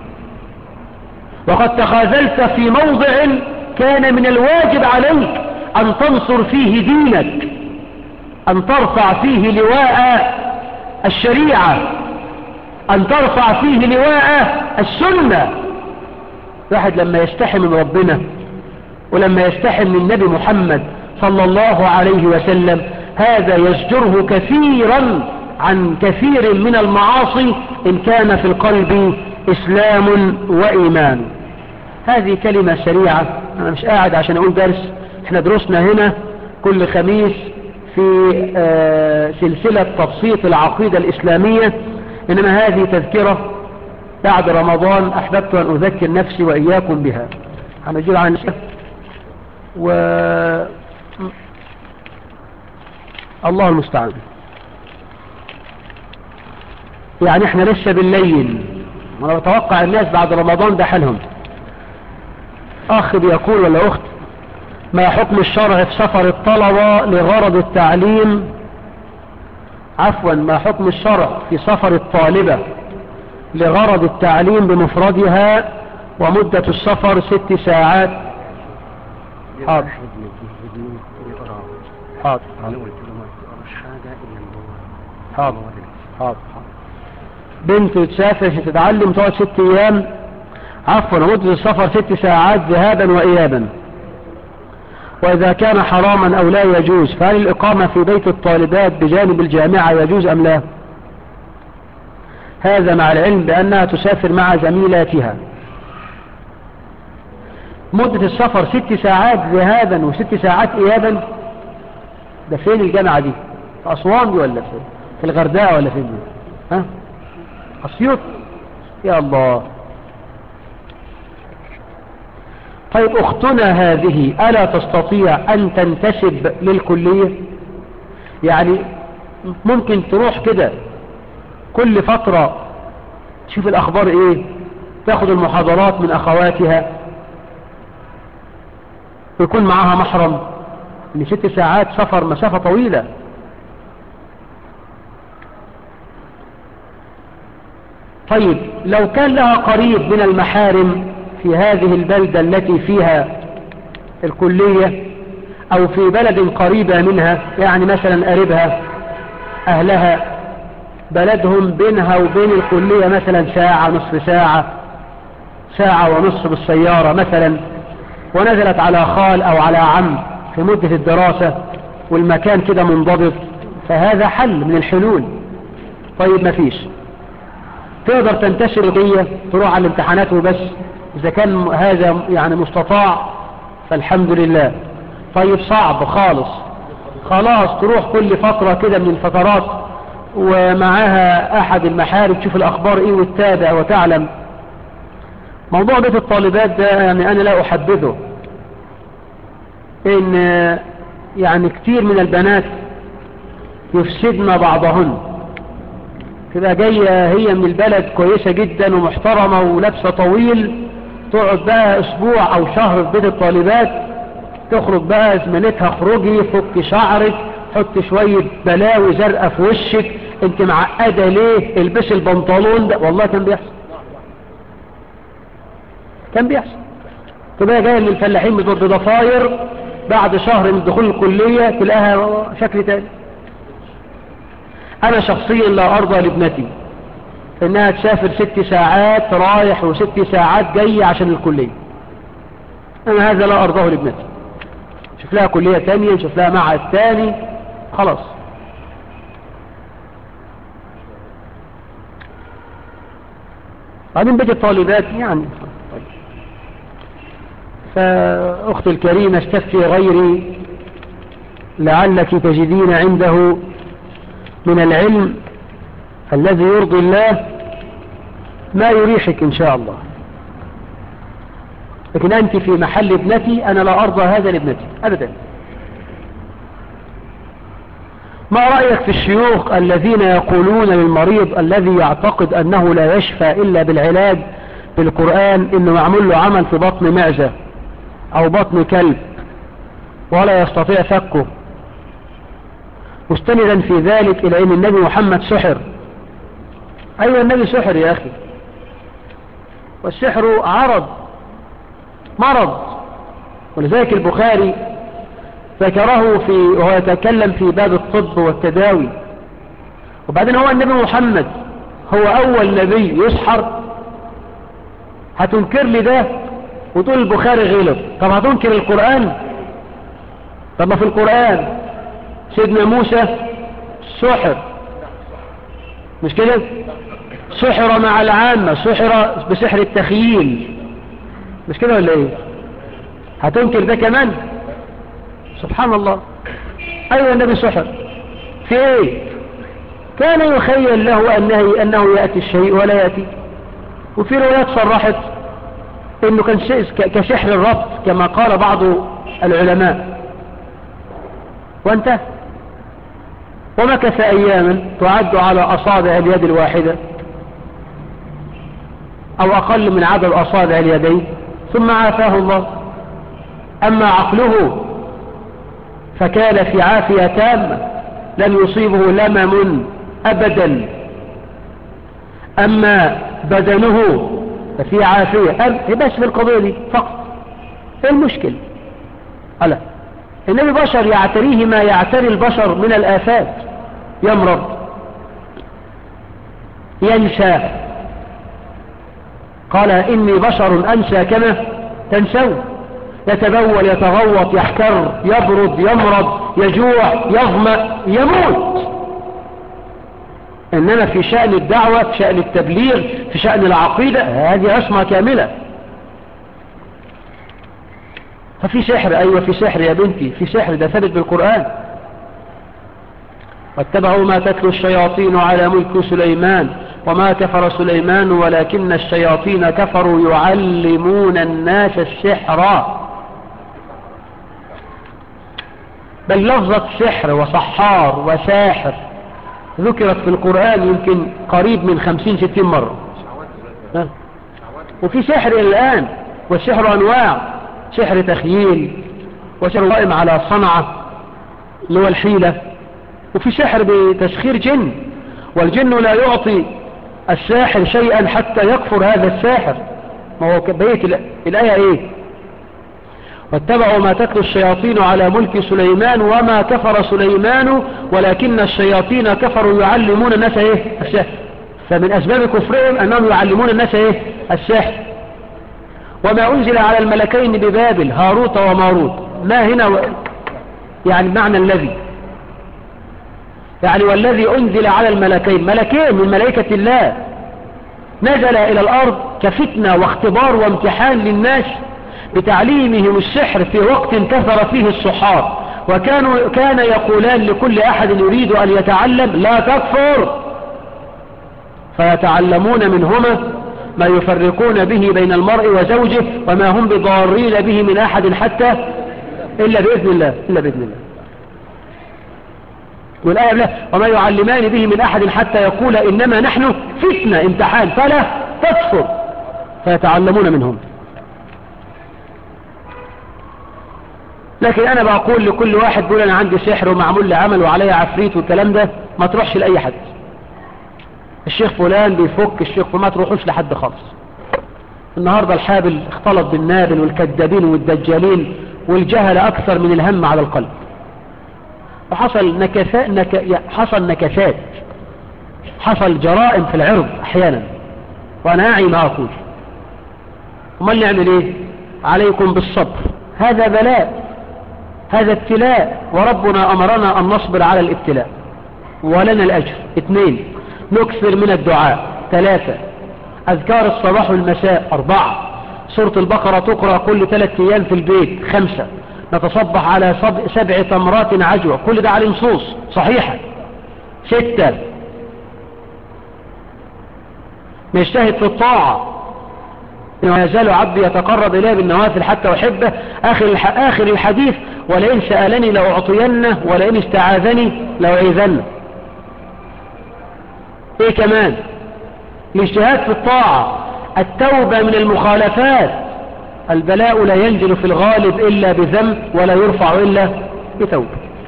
وقد تخاذلت في موضع كان من الواجب عليك أن تنصر فيه دينك، أن ترفع فيه لواء الشريعة، أن ترفع فيه لواء السنة. واحد لما يستحي من ربنا ولما يستحي من النبي محمد صلى الله عليه وسلم، هذا يزجره كثيرا عن كثير من المعاصي إن كان في القلب إسلام وإيمان. هذه كلمة سريعة، أنا مش قاعد عشان أقول درس، احنا دروسنا هنا كل خميس في آه سلسلة تبسيط العقيدة الإسلامية، إنما هذه تذكرة بعد رمضان أحببت أن أذكر نفسي وإياكم بها. هنجيب عن نفسي و الله المستعان. يعني احنا لسه بالليل، وانا بتوقع الناس بعد رمضان ده حالهم. اخ بيقول ولا اخت: ما حكم الشرع في سفر الطلبة لغرض التعليم عفوا ما حكم الشرع في سفر الطالبة لغرض التعليم بمفردها ومدة السفر ست ساعات؟ حاضر حاضر حاضر حاضر. بنت تسافر تتعلم تقعد ست ايام عفوا مدة السفر ست ساعات ذهابا وايابا، واذا كان حراما او لا يجوز، فهل الاقامة في بيت الطالبات بجانب الجامعة يجوز ام لا؟ هذا مع العلم بانها تسافر مع زميلاتها. مدة السفر ست ساعات ذهابا وست ساعات ايابا، ده فين الجامعة دي؟ في اسوان دي ولا فين؟ في الغردقة ولا فين دي؟ ها؟ اسيوط؟ يا الله. طيب اختنا هذه الا تستطيع ان تنتسب للكلية؟ يعني ممكن تروح كده كل فترة تشوف الاخبار ايه، تاخد المحاضرات من اخواتها، ويكون معاها محرم، ان ست ساعات سفر مسافة طويلة. طيب لو كان لها قريب من المحارم في هذه البلدة التي فيها الكلية او في بلد قريبة منها، يعني مثلا قريبها اهلها بلدهم بينها وبين الكلية مثلا ساعة نصف ساعة ساعة ونصف بالسيارة مثلا، ونزلت على خال او على عم في مدة الدراسة والمكان كده منضبط، فهذا حل من الحلول. طيب ما فيش، تقدر تنتشر بيه تروح على الامتحانات وبس، اذا كان هذا يعني مستطاع فالحمد لله. طيب صعب خالص، خلاص تروح كل فترة كده من الفترات ومعها أحد المحارم تشوف الأخبار إيه وتتابع وتعلم. موضوع بيت الطالبات ده يعني أنا لا أحبذه، إن يعني كتير من البنات يفسدن بعضهن. تبقى جاية هي من البلد كويسة جدا ومحترمة ولابسة طويل، تقعد بقى أسبوع أو شهر في بيت الطالبات، تخرج بقى زميلتها خرجي فك شعرك، حط شوية بلاوي زرقاء في وشك، انت معقدة ليه، البس البنطلون ده. والله كان بيحصل كان بيحصل تبقى جاية من الفلاحين بضفاير، بعد شهر من دخول الكلية تلاقيها شكل تاني. انا شخصيا لا ارضى لابنتي انها تسافر ست ساعات رايح وست ساعات جاي عشان الكلية. انا هذا لا ارضاه لابنتي. شوف لها كلية تانية، شوف لها معهد تاني، خلاص. بعدين بيت الطالبات يعني. فأختي الكريمة استفتي غيري لعلك تجدين عنده من العلم الذي يرضي الله ما يريحك إن شاء الله. لكن أنت في محل ابنتي، أنا لا أرضى هذا لابنتي أبدا. ما رأيك في الشيوخ الذين يقولون للمريض الذي يعتقد أنه لا يشفى إلا بالعلاج بالقرآن إنه معمول له عمل في بطن معزة أو بطن كلب ولا يستطيع فكه، مستندا في ذلك إلى أن النبي محمد سحر؟ أيوة النبي سحر يا أخي، والسحر عرض مرض، ولذلك البخاري ذكره في وهو يتكلم في باب الطب والتداوي. وبعدين هو النبي محمد هو أول نبي يسحر؟ هتنكر لي ده وتقول البخاري غلط؟ طب هتنكر القرآن؟ طب ما في القرآن سيدنا موسى سحر، مش كده؟ سحر مع العامة، سحر بسحر التخييل، مش كده ولا ايه؟ هتنكر ده كمان؟ سبحان الله. ايوه النبي سحر في ايه؟ كان يخيل له أنه, أنه يأتي الشيء ولا يأتي. وفي روايات صرحت انه كان كسحر الربط كما قال بعض العلماء، وانتهى. ومكث اياما تعد على اصابع اليد الواحدة او اقل من عدد اصابع اليدين، ثم عافاه الله. اما عقله فكان في عافية تامة لم يصيبه لمم ابدا. اما بدنه ففي عافية بس في القضية دي فقط. ايه المشكل؟ ألا النبي بشر يعتريه ما يعتري البشر من الآفات، يمرض، ينسى. قال إني بشر أنسى كما تنسون، يتبول، يتغوط، يحتر، يبرد، يمرض، يجوع، يظمأ، يموت. إنما في شأن الدعوة، في شأن التبليغ، في شأن العقيدة، هذه عصمة كاملة. ففي سحر، أيوة في سحر يا بنتي، في سحر، ده ثبت بالقرآن. واتبعوا ما تتلو الشياطين على ملك سليمان وما كفر سليمان ولكن الشياطين كفروا يعلمون الناس السحر. بل لفظة سحر وصحار وساحر ذكرت في القرآن يمكن قريب من خمسين ستين مرة. وفي سحر الآن، والسحر أنواع، سحر تخييل، وسحر قائم على صنعة اللي هو الحيلة، وفي سحر بتسخير جن، والجن لا يعطي الساحر شيئا حتى يكفر هذا الساحر. ما هو بيت الآية ايه؟ واتبعوا ما تتلو الشياطين على ملك سليمان وما كفر سليمان ولكن الشياطين كفروا يعلمون الناس ايه؟ السحر. فمن اسباب كفرهم انهم يعلمون الناس ايه؟ السحر. وما انزل على الملكين ببابل هاروت وماروت، ما هنا و... يعني معنى الذي، يعني والذي انزل على الملكين، ملكين من ملائكة الله نزل الى الارض كفتنة واختبار وامتحان للناس بتعليمهم السحر في وقت كثر فيه السحار وكانوا كان يقولان لكل أحد يريد أن يتعلم لا تكفر، فيتعلمون منهما ما يفرقون به بين المرء وزوجه وما هم بضارين به من أحد حتى إلا بإذن الله إلا بإذن الله. والآية لا وما يعلمان به من أحد حتى يقول إنما نحن فتنة امتحان فلا تكفر، فيتعلمون منهم. لكن أنا بقول لكل واحد بيقول أنا عندي سحر ومعمول لي عمل وعلي عفريت والكلام ده، ما تروحش لأي حد. الشيخ فلان بيفك، الشيخ فلان، ما تروحوش لحد خالص. النهاردة الحابل اختلط بالنابل والكذابين والدجالين والجهل أكثر من الهم على القلب، وحصل نكسات نك... حصل نكسات، حصل جرائم في العرض أحيانا، وأنا أعي ما أقول. وما نعمل إيه؟ عليكم بالصبر، هذا بلاء، هذا ابتلاء، وربنا أمرنا أن نصبر على الابتلاء ولنا الأجر. اثنين، نكثر من الدعاء. ثلاثة، أذكار الصباح والمساء. أربعة، سورة البقرة تقرأ كل ثلاثة أيام في البيت. خمسة، نتصبح على سبع تمرات عجوة، كل ده عليه نصوص صحيحة. ستة، نجتهد في الطاعة، ما يزال عبدي يتقرب إليه بالنوافل حتى أحبه. آخر آخر الحديث ولئن سألني لأعطينه ولئن استعاذني لأعيذنه. إيه كمان؟ الاجتهاد في الطاعة، التوبة من المخالفات. البلاء لا ينزل في الغالب إلا بذنب ولا يرفع إلا بتوبة.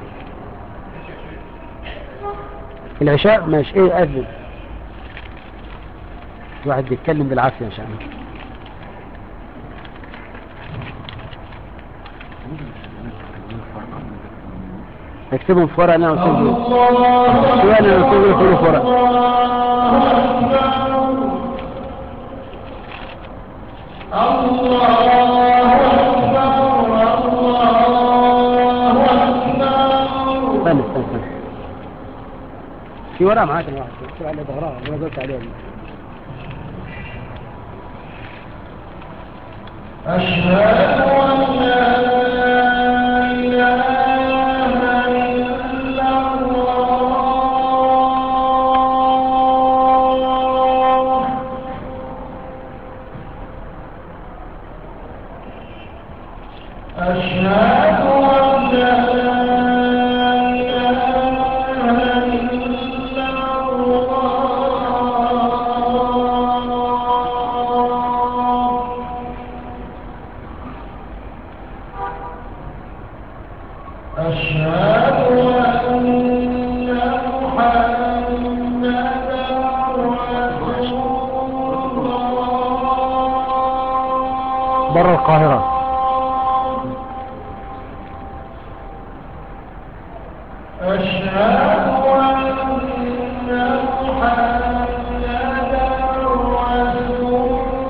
العشاء ماشي. إيه أذن واحد بيتكلم بالعافية إن شاء الله. اكتبهم في ورق. انا اكتبهم في ورق. استنى استنى استنى في ورقة معاك انا واحد اكتب عليها ظهرها انا قلت عليها دي. أشهد أن لا إله إلا الله أشهد أن لا برا القاهرة. أشهد أن محمدا رسول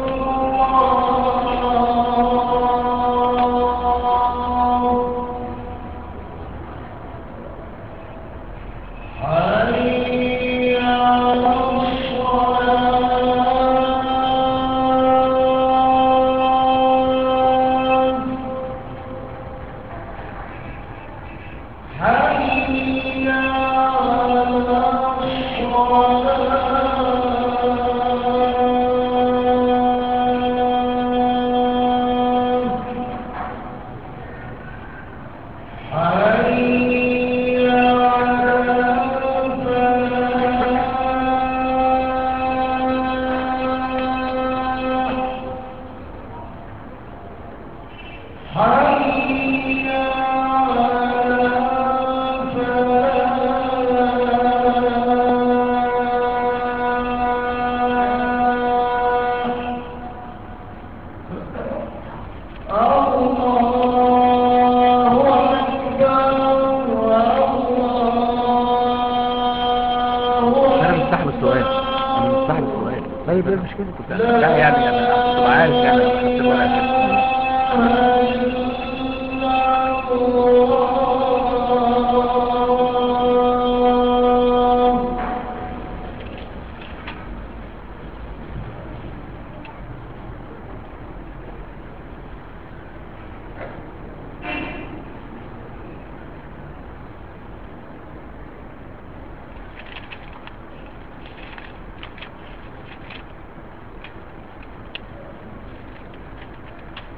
طيب ايه المشكلة؟ لا يعني انا كنت عارف يعني انا خدت الورقة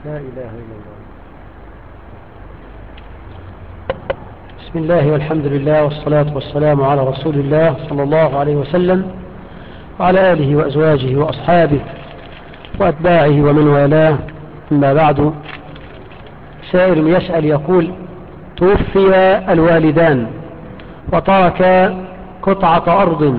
لا إله إلا الله. بسم الله والحمد لله والصلاة والسلام على رسول الله صلى الله عليه وسلم وعلى آله وأزواجه وأصحابه وأتباعه ومن والاه. أما بعد، سائر يسأل يقول: توفي الوالدان وترك قطعة أرض،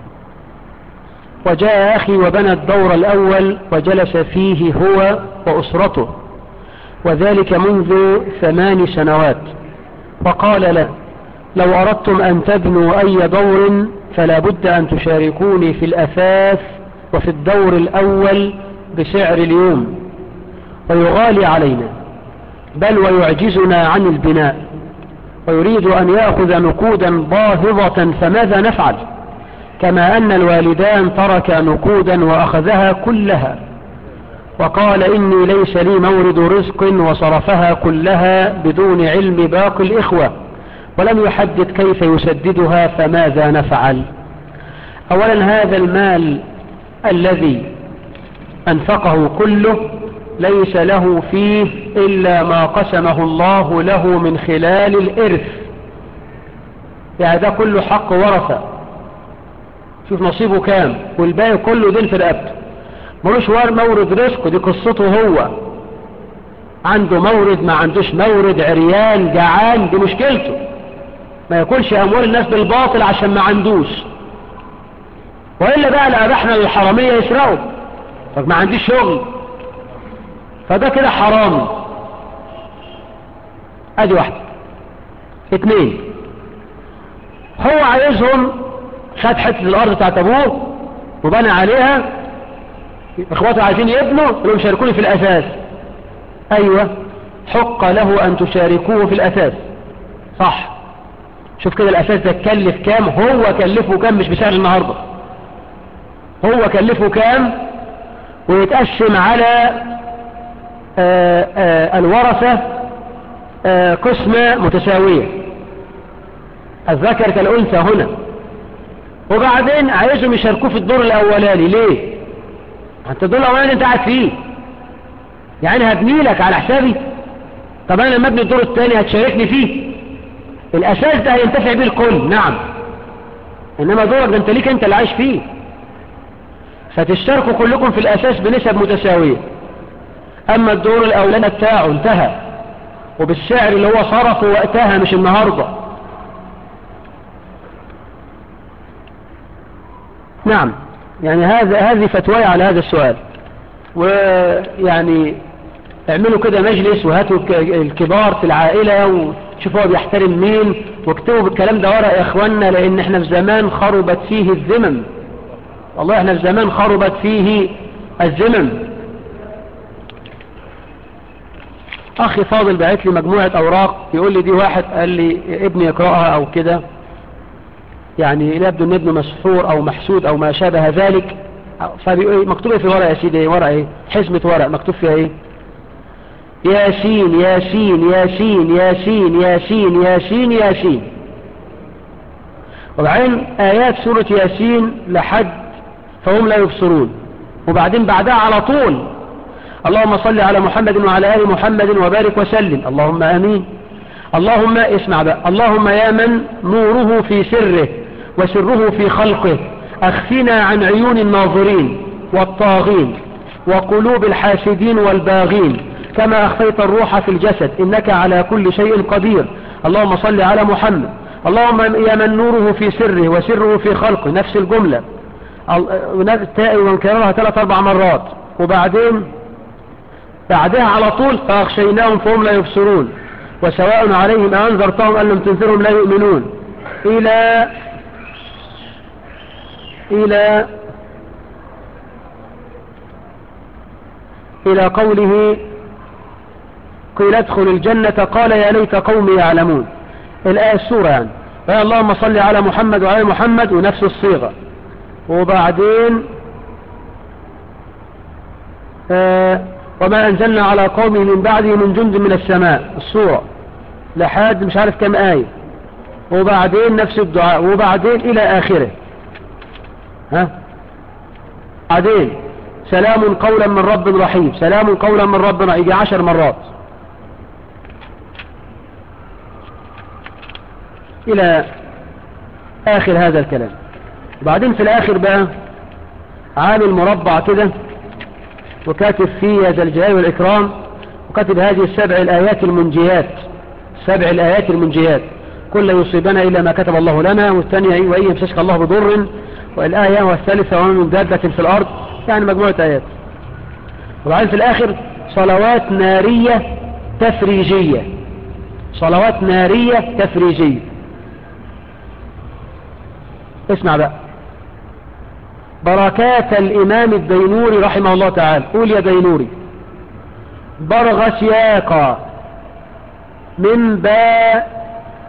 وجاء أخي وبنى الدور الأول وجلس فيه هو وأسرته، وذلك منذ ثمان سنوات، وقال له: لو أردتم أن تبنوا أي دور فلا بد أن تشاركوني في الأثاث وفي الدور الأول بسعر اليوم، ويغالي علينا بل ويعجزنا عن البناء، ويريد أن يأخذ نقودا باهظة، فماذا نفعل؟ كما أن الوالدان ترك نقودا وأخذها كلها، وقال: إني ليس لي مورد رزق، وصرفها كلها بدون علم باقي الإخوة، ولم يحدد كيف يسددها، فماذا نفعل؟ أولا، هذا المال الذي أنفقه كله ليس له فيه إلا ما قسمه الله له من خلال الإرث، يعني ده كله حق ورثة، شوف نصيبه كام، والباقي كله دين في رقبته، ملوش مورد رزق، دي قصته هو، عنده مورد ما عندوش مورد، عريان جعان، دي مشكلته، ما ياكلش أموال الناس بالباطل عشان ما عندوش، وإلا بقى لأباحنا للحرامية يسرقوا، طب ما عنديش شغل، فده كده حرامي. ادي واحدة. اتنين، هو عايزهم، خد حتة الارض بتاعت ابوه وبنى عليها، اخواته عايزين يبنوا، لهم شاركوني في الاساس. ايوه، حق له ان تشاركوه في الاساس، صح. شوف كده الاساس ده تكلف كام، هو كلفه كام، مش بسعر النهاردة، هو كلفه كام، ويتقسم على آآ آآ الورثة قسمة متساوية، الذكر كالأنثى هنا. وبعدين عايزهم يشاركوه في الدور الأولاني، ليه؟ انت الدور الأولاني انت قاعد فيه، يعني هبني لك على حسابي؟ طب انا لما ابني الدور الثاني هتشاركني فيه؟ الأساس ده هينتفع به الكل، نعم، انما دورك ده انت ليك، انت اللي عايش فيه، فتشتركوا كلكم في الأساس بنسب متساوية. اما الدور الاولاني بتاعه انتهى، وبالسعر اللي هو صرفه وقتها، مش النهاردة. نعم، يعني هذا هذه فتوى على هذا السؤال. ويعني اعملوا كده مجلس، وهاتوا الكبار في العائلة وشوفوا هو بيحترم مين، واكتبوا بالكلام ده ورق يا اخوانا، لان احنا في زمان خربت فيه الذمم، والله احنا في زمان خربت فيه الذمم. اخي فاضل بعت لي مجموعة اوراق، يقول لي دي واحد قال لي ابني يقرأها او كده، يعني يبدو ان ابنه مسحور او محسود او ما شابه ذلك، فمكتوب في ورق يا سيدي، ورق ايه، حزمة ورق مكتوب فيها ايه؟ ياسين ياسين ياسين ياسين ياسين ياسين ياسين، وبعدين ايات سورة ياسين لحد فهم لا يبصرون، وبعدين بعدها على طول اللهم صل على محمد وعلى آل محمد وبارك وسلم، اللهم آمين. اللهم اسمع بقى، اللهم يا من نوره في سره وسره في خلقه، اخفنا عن عيون الناظرين والطاغين وقلوب الحاسدين والباغين، كما اخفيت الروح في الجسد، انك على كل شيء قدير. اللهم صل على محمد. اللهم يا من نوره في سره وسره في خلقه، نفس الجملة، التاء ونكررها ثلاث اربع مرات، وبعدين بعدها على طول فاخشيناهم فهم لا يبصرون، وسواء عليهم أنذرتهم أن لم تنذرهم لا يؤمنون، إلى إلى إلى قوله قيل ادخل الجنة قال يا ليت قومي يعلمون، الآية السورة يعني. فيا اللهم صل على محمد وعلى محمد، ونفس الصيغة، وبعدين آه وما أنزلنا على قومه من بعده من جند من السماء، السورة لحد مش عارف كم آية، وبعدين نفس الدعاء، وبعدين إلى آخره. ها بعدين سلام قولا من رب رحيم، سلام قولا من رب رحيم، يجي عشر مرات إلى آخر هذا الكلام. وبعدين في الآخر بقى عامل مربع كده وكاتب فيه ذا الجلال والإكرام، وكاتب هذه السبع الآيات المنجيات، سبع الآيات المنجيات، كل يصيبنا إلا ما كتب الله لنا، والثانية وإن يمسسك الله بضر، والآية والثالثة وما من دابة في الأرض، يعني مجموعة آيات. وبعدين في الآخر صلوات نارية تفريجية، صلوات نارية تفريجية. اسمع بقى، بركات الإمام الدينوري رحمه الله تعالى. قول يا دينوري: برغ سياقا من باء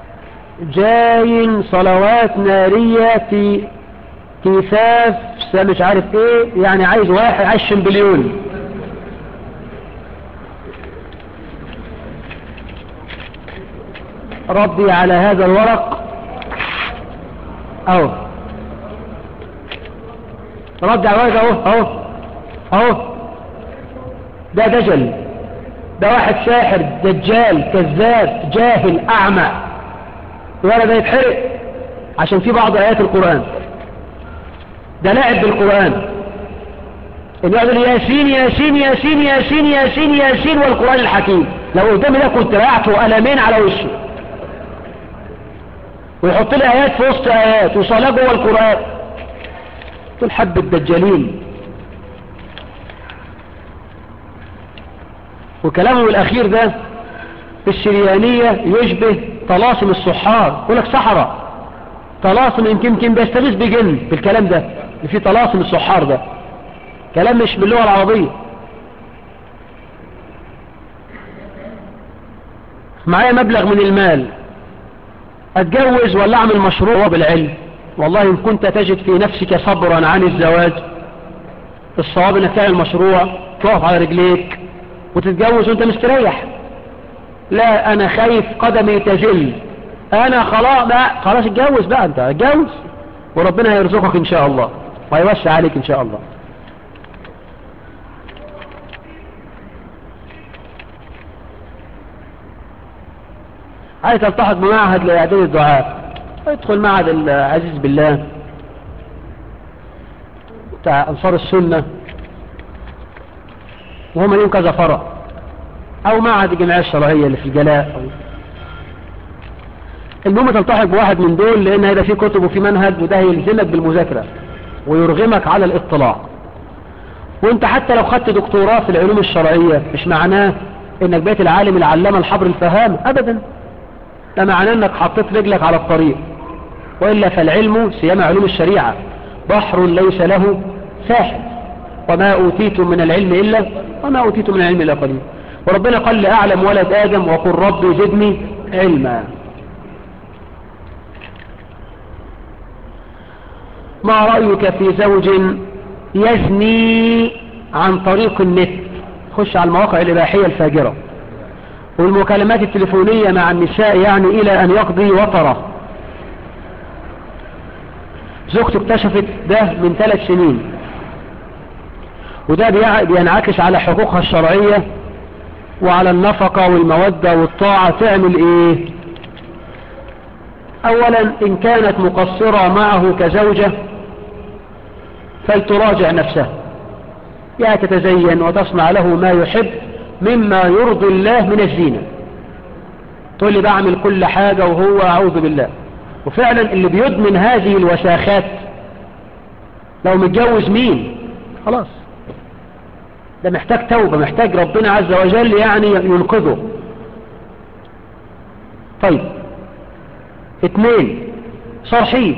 جاي صلوات نارية كيفاف مش عارف ايه، يعني عايز واحد عشر بليون. ردي على هذا الورق اهو، رد على الورق اهو اهو اهو. ده دجل، ده واحد ساحر دجال كذاب جاهل اعمى، ولا ده يتحرق عشان في بعض ايات القرآن. ده لاعب بالقرآن، اللي يقول ياسين ياسين ياسين ياسين ياسين ياسين والقرآن الحكيم. لو قدامي ده كنت ريعته قلمين على وشه، ويحط لي ايات في وسط ايات وصلاه جوه القرآن. دول حب الدجالين. وكلامه الاخير ده في الشريانية يشبه طلاسم السحار. يقول لك سحرة طلاسم، يمكن يمكن بيستغيث بجن بالكلام ده اللي فيه طلاسم السحار. ده كلام مش باللغة العربية. معايا مبلغ من المال، اتجوز ولا اعمل مشروع بالعلم؟ والله ان كنت تجد في نفسك صبرا عن الزواج، الصواب انك تعمل مشروع، تقف على رجليك وتتجوز وانت مستريح. لا انا خايف قدمي تزل، انا خلاص بقى، خلاص اتجوز بقى، انت اتجوز وربنا هيرزقك ان شاء الله وهيوسع عليك ان شاء الله. عايز تلتحق بمعهد لإعداد الدعاء، ادخل معهد العزيز بالله بتاع أنصار السنة، وهم ليهم كذا فرع، أو معهد الجمعية الشرعية اللي في الجلاء. المهم تلتحق بواحد من دول، لأن هيبقى فيه كتب وفيه منهج، وده هيلزمك بالمذاكرة ويرغمك على الاطلاع. وانت حتى لو خدت دكتوراه في العلوم الشرعية مش معناه انك بقيت العالم العلامة الحبر الفهام ابدا، ده معناه انك حطيت رجلك على الطريق. وإلا فالعلم سيما علوم الشريعة بحر ليس له ساحل، وما أوتيتم من العلم إلا وما أوتيتم من العلم إلا قليل. وربنا قال لأعلم ولد آدم وقل رب زدني علما. ما رأيك في زوج يزني عن طريق النت، خش على المواقع الإباحية الفاجرة والمكالمات التليفونية مع النساء، يعني إلى أن يقضي وطره. زوجته اكتشفت ده من ثلاث سنين، وده بينعكس على حقوقها الشرعية وعلى النفقة والمودة والطاعة. تعمل ايه؟ اولا ان كانت مقصرة معه كزوجة فلتراجع نفسها، يا تتزين وتصنع له ما يحب مما يرضي الله من الزينة. تقول لي بعمل كل حاجة وهو أعوذ بالله. وفعلا اللي بيدمن هذه الوساخات لو متجوز مين خلاص، ده محتاج توبة، محتاج ربنا عز وجل يعني ينقذه. طيب اثنين، صرحيه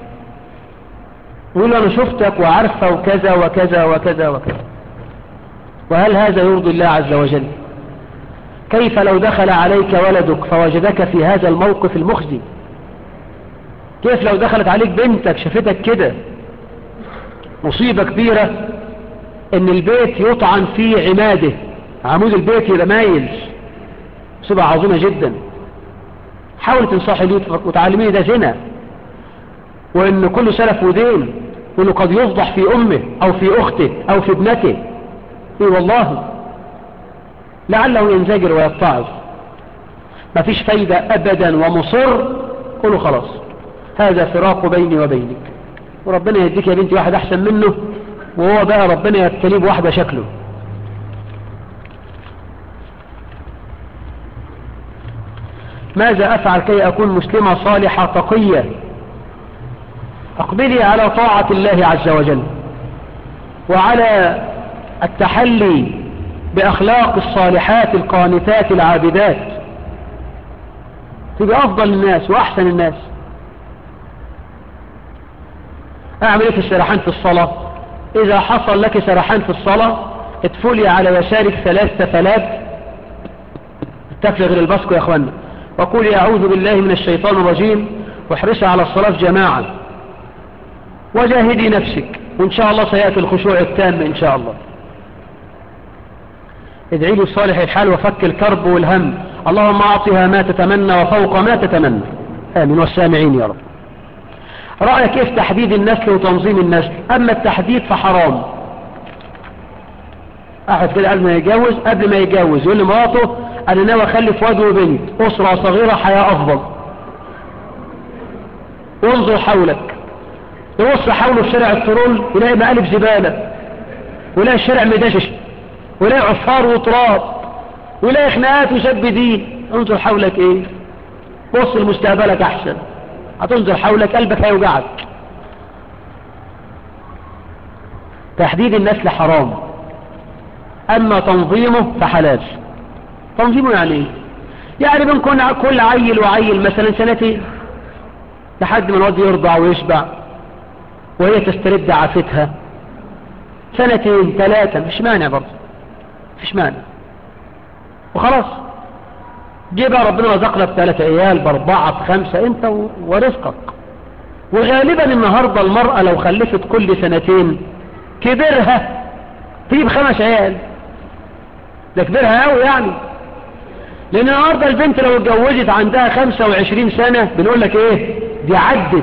ويقول انا شفتك وعارفة وكذا وكذا وكذا وكذا. وهل هذا يرضي الله عز وجل؟ كيف لو دخل عليك ولدك فوجدك في هذا الموقف المخزي؟ كيف لو دخلت عليك بنتك شفتك كده؟ مصيبة كبيرة ان البيت يطعن في عماده، عمود البيت يبقى مايل، مصيبة عظيمة جدا. حاول تنصحي لي وتعلميني ده زنا، وان كل سلف ودين، وانه قد يفضح في امه او في اخته او في ابنته. اي والله، لعله ينزجر ويتعظ. ما فيش فايدة ابدا ومصر، قولوا خلاص هذا فراق بيني وبينك، وربنا يديك يا بنتي واحد احسن منه، وهو بقى ربنا يبتليه بواحدة شكله. ماذا افعل كي اكون مسلمة صالحة تقية؟ اقبلي على طاعة الله عز وجل، وعلى التحلي باخلاق الصالحات القانتات العابدات، تبقى افضل الناس واحسن الناس. اعمل ايه في السرحان في الصلاة؟ اذا حصل لك سرحان في الصلاة ادفلي على يسارك ثلاث تفلات، التفل غير البصق يا اخوانا، وقولي اعوذ بالله من الشيطان الرجيم، واحرصي على الصلاة جماعة، وجاهدي نفسك، وان شاء الله سيأتي الخشوع التام ان شاء الله. ادعي لي صالح الحال وفك الكرب والهم، اللهم اعطها ما تتمنى وفوق ما تتمنى، امين والسامعين يا رب. رأيك ايه في تحديد النسل وتنظيم النسل؟ اما التحديد فحرام. احد كده قبل ما يتجوز قبل ما يتجوز يقول لمراته انا ناوي اخلف واد وبنت، اسرة صغيرة حياة افضل. وانظر حولك، يبص حوله في شارع الترول يلاقي مقالب زبالة، ويلاقي الشارع مدشش، ويلاقي عفار وتراب، ويلاقي خناقات وسب دين. انظر حولك ايه، بص لمستقبلك احسن. هتنظر حولك قلبك هيوجعك. تحديد النسل حرام، اما تنظيمه فحلال. تنظيمه يعني ايه؟ يعني بنكون كل عيل وعيل مثلا سنتين لحد ما الواد يرضع ويشبع وهي تسترد عافتها، سنتين ثلاثة مش مانع برضه، مش مانع، وخلاص. جه بقى ربنا رزقنا بثلاثة عيال باربعة بخمسة، انت ورزقك. وغالبا النهاردة المرأة لو خلفت كل سنتين كبرها تجيب خمس عيال، ده كبرها قوي يعني. لان النهاردة البنت لو اتجوزت عندها خمسة وعشرين سنة بنقول لك ايه، دي عدت،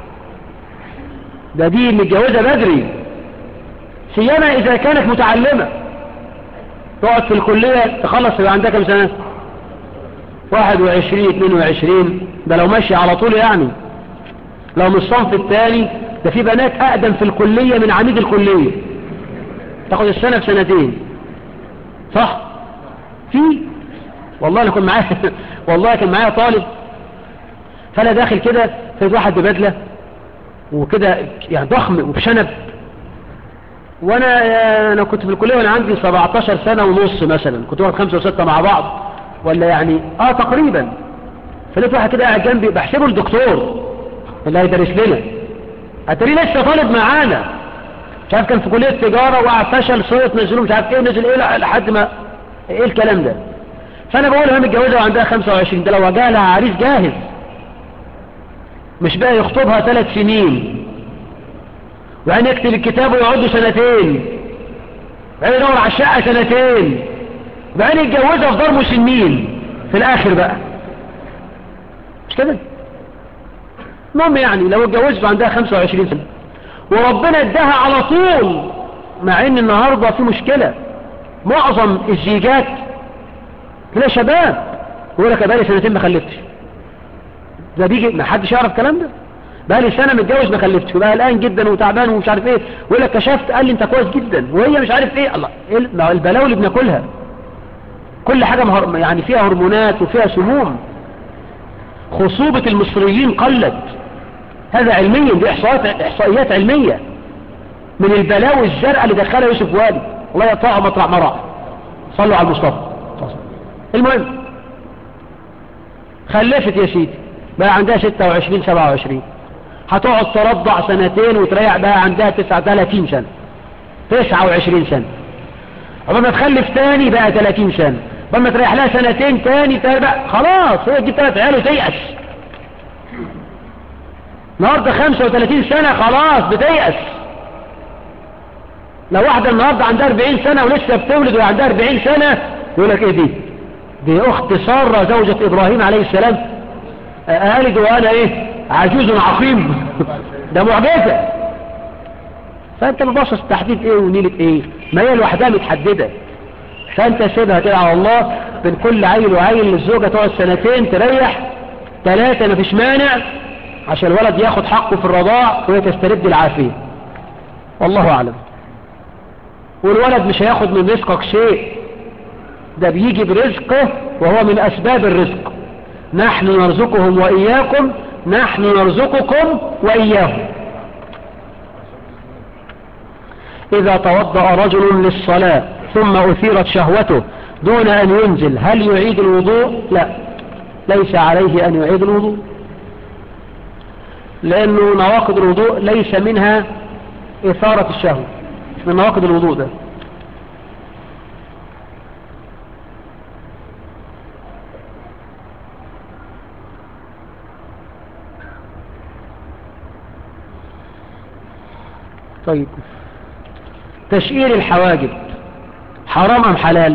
ده دي متجوزة بدري، سيما اذا كانت متعلمة. تقعد في الكلية تخلص يبقى عندها كم سنة؟ واحد وعشرين اتنين وعشرين، ده لو ماشي على طول يعني. لو من الصنف الثاني ده في بنات اقدم في الكلية من عميد الكلية، تاخد السنة في سنتين، صح؟ في والله انا كنت معايا والله كان معايا طالب، فانا داخل كده في واحد ببدلة وكده يعني ضخم وبشنب، وانا انا كنت في الكلية وانا عندي سبعتاشر سنة ونص مثلا، كنت واخد خمسة وستة مع بعض ولا يعني اه تقريبا. فلقيت واحد كده قاعد جنبي بحسبه الدكتور اللي هيدرس لنا، اتاري لسه طالب معانا، مش عارف كان في كلية تجارة وقع فشل صوت نزلوه مش عارف ايه نزل ايه لحد ما ايه الكلام ده. فانا بقول هي متجوزة وعندها خمسة وعشرين، ده لو وجه لها عريس جاهز مش بقى يخطبها ثلاث سنين وبعدين يكتب الكتاب ويقعدوا سنتين وبعدين يدور على الشقة سنتين وبعدين يتجوزها في دار مسنين في الاخر بقى، مش كده؟ المهم يعني لو اتجوزت وعندها خمسة وعشرين سنة وربنا اداها على طول، مع ان النهاردة في مشكلة، معظم الزيجات كده شباب يقول لك بقالي سنتين ما خلفتش، ده بيجي ما حدش يعرف الكلام ده، بقالي سنة متجوز ما خلفتش وبقى قلقان جدا وتعبان ومش عارف ايه، ويقول لك كشفت قال لي انت كويس جدا وهي مش عارف ايه. الله، ايه البلاوي اللي بناكلها؟ كل حاجة مهر... يعني فيها هرمونات وفيها سموم. خصوبة المصريين قلت، هذا علميا، دي احصائيات احصائيات علمية من البلاوي الزرقاء اللي دخلها يوسف والي الله يقطعها مطرح مرة. صلوا على المصطفى. المهم خلفت يا سيدي بقى عندها ستة وعشرين سبعة وعشرين، هتقعد ترضع سنتين وتريح بقى عندها تسعة وثلاثين سنة تسعة وعشرين سنة، عقبال ما تخلف تاني بقى ثلاثين سنة، عقبال ما تريح لها سنتين تاني بقى خلاص هي دي ثلاث عيال وتيأس. النهارده خمسة وثلاثين سنة خلاص بتيأس. لو واحدة النهارده عندها أربعين سنة ولسه بتولد وعندها أربعين سنة يقول لك ايه دي؟ دي اخت سارة زوجة ابراهيم عليه السلام، ألد وانا ايه عجوز عقيم ده معجزة. فانت ما باصص تحديد ايه ونيلة ايه، ما هي لوحدها متحددة. فانت سيبها كده على الله. بين كل عيل وعيل للزوجة تقعد سنتين تريح، ثلاثة مفيش مانع، عشان الولد ياخد حقه في الرضاع وهي تسترد العافية. والله اعلم. والولد مش هياخد من رزقك شيء، ده بيجي برزقه وهو من اسباب الرزق. نحن نرزقهم واياكم، نحن نرزقكم واياهم. اذا توضأ رجل للصلاة ثم اثيرت شهوته دون ان ينزل، هل يعيد الوضوء؟ لا، ليس عليه ان يعيد الوضوء، لانه نواقض الوضوء ليس منها اثارة الشهوة، مش من نواقض الوضوء ده. طيب، تشقير الحواجب حرام ام حلال؟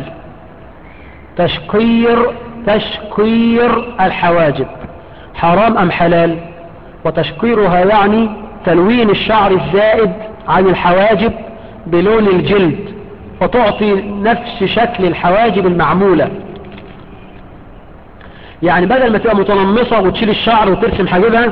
تشقير تشقير الحواجب حرام ام حلال؟ وتشقيرها يعني تلوين الشعر الزائد عن الحواجب بلون الجلد، وتعطي نفس شكل الحواجب المعمولة. يعني بدل ما تبقى متنمصة وتشيل الشعر وترسم حاجبها،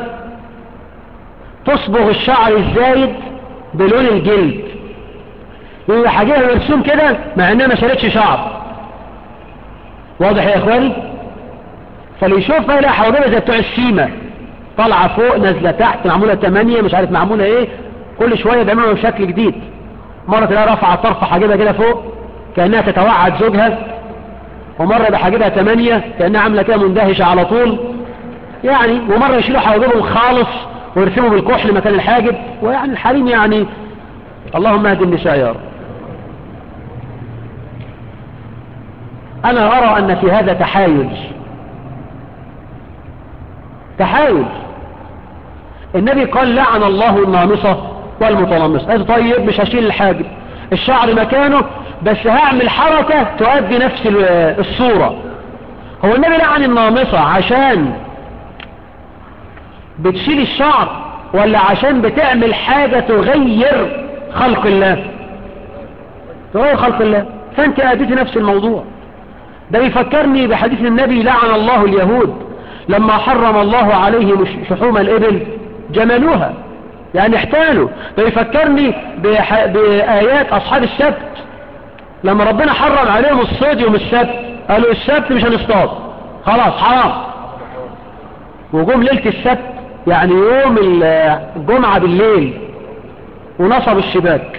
تصبغ الشعر الزايد بلون الجلد، يبقى حاجبها مرسوم كده مع انها ما شالتش شعر. واضح يا اخواني؟ فاللي يشوفها يلاقي حواجبها زي بتوع السيمة، طالعة فوق نازلة تحت، معمولة تمانية، مش عارف معمولة ايه، كل شوية بيعملوا بشكل جديد. مرة تلاقي رفع طرف حاجبها كده فوق كأنها تتوعد زوجها، ومرة يبقى حاجبها تمانية كأنها عاملة كده مندهشة على طول يعني، ومرة يشيلوا حواجبهم خالص ويرسموا بالكحل مكان الحاجب. ويعني الحريم يعني اللهم اهد النساء يا رب. انا ارى ان في هذا تحايل تحايل النبي قال لعن الله النامصة والمتنمصة. قال طيب مش هشيل الحاجب، الشعر مكانه، بس هعمل حركة تؤدي نفس الصورة. هو النبي لعن النامصة عشان بتشيل الشعر ولا عشان بتعمل حاجة تغير خلق الله؟ تغير خلق الله. فانت اديت نفس الموضوع ده. يفكرني بحديث النبي لعن الله اليهود لما حرم الله عليهم شحوم الإبل جملوها، يعني احتالوا. ده يفكرني بح... بآيات أصحاب السبت لما ربنا حرم عليهم الصيد يوم السبت، قالوا السبت مش هنصطاد خلاص حرام. وجوم ليلة السبت يعني يوم الجمعة بالليل ونصب الشباك.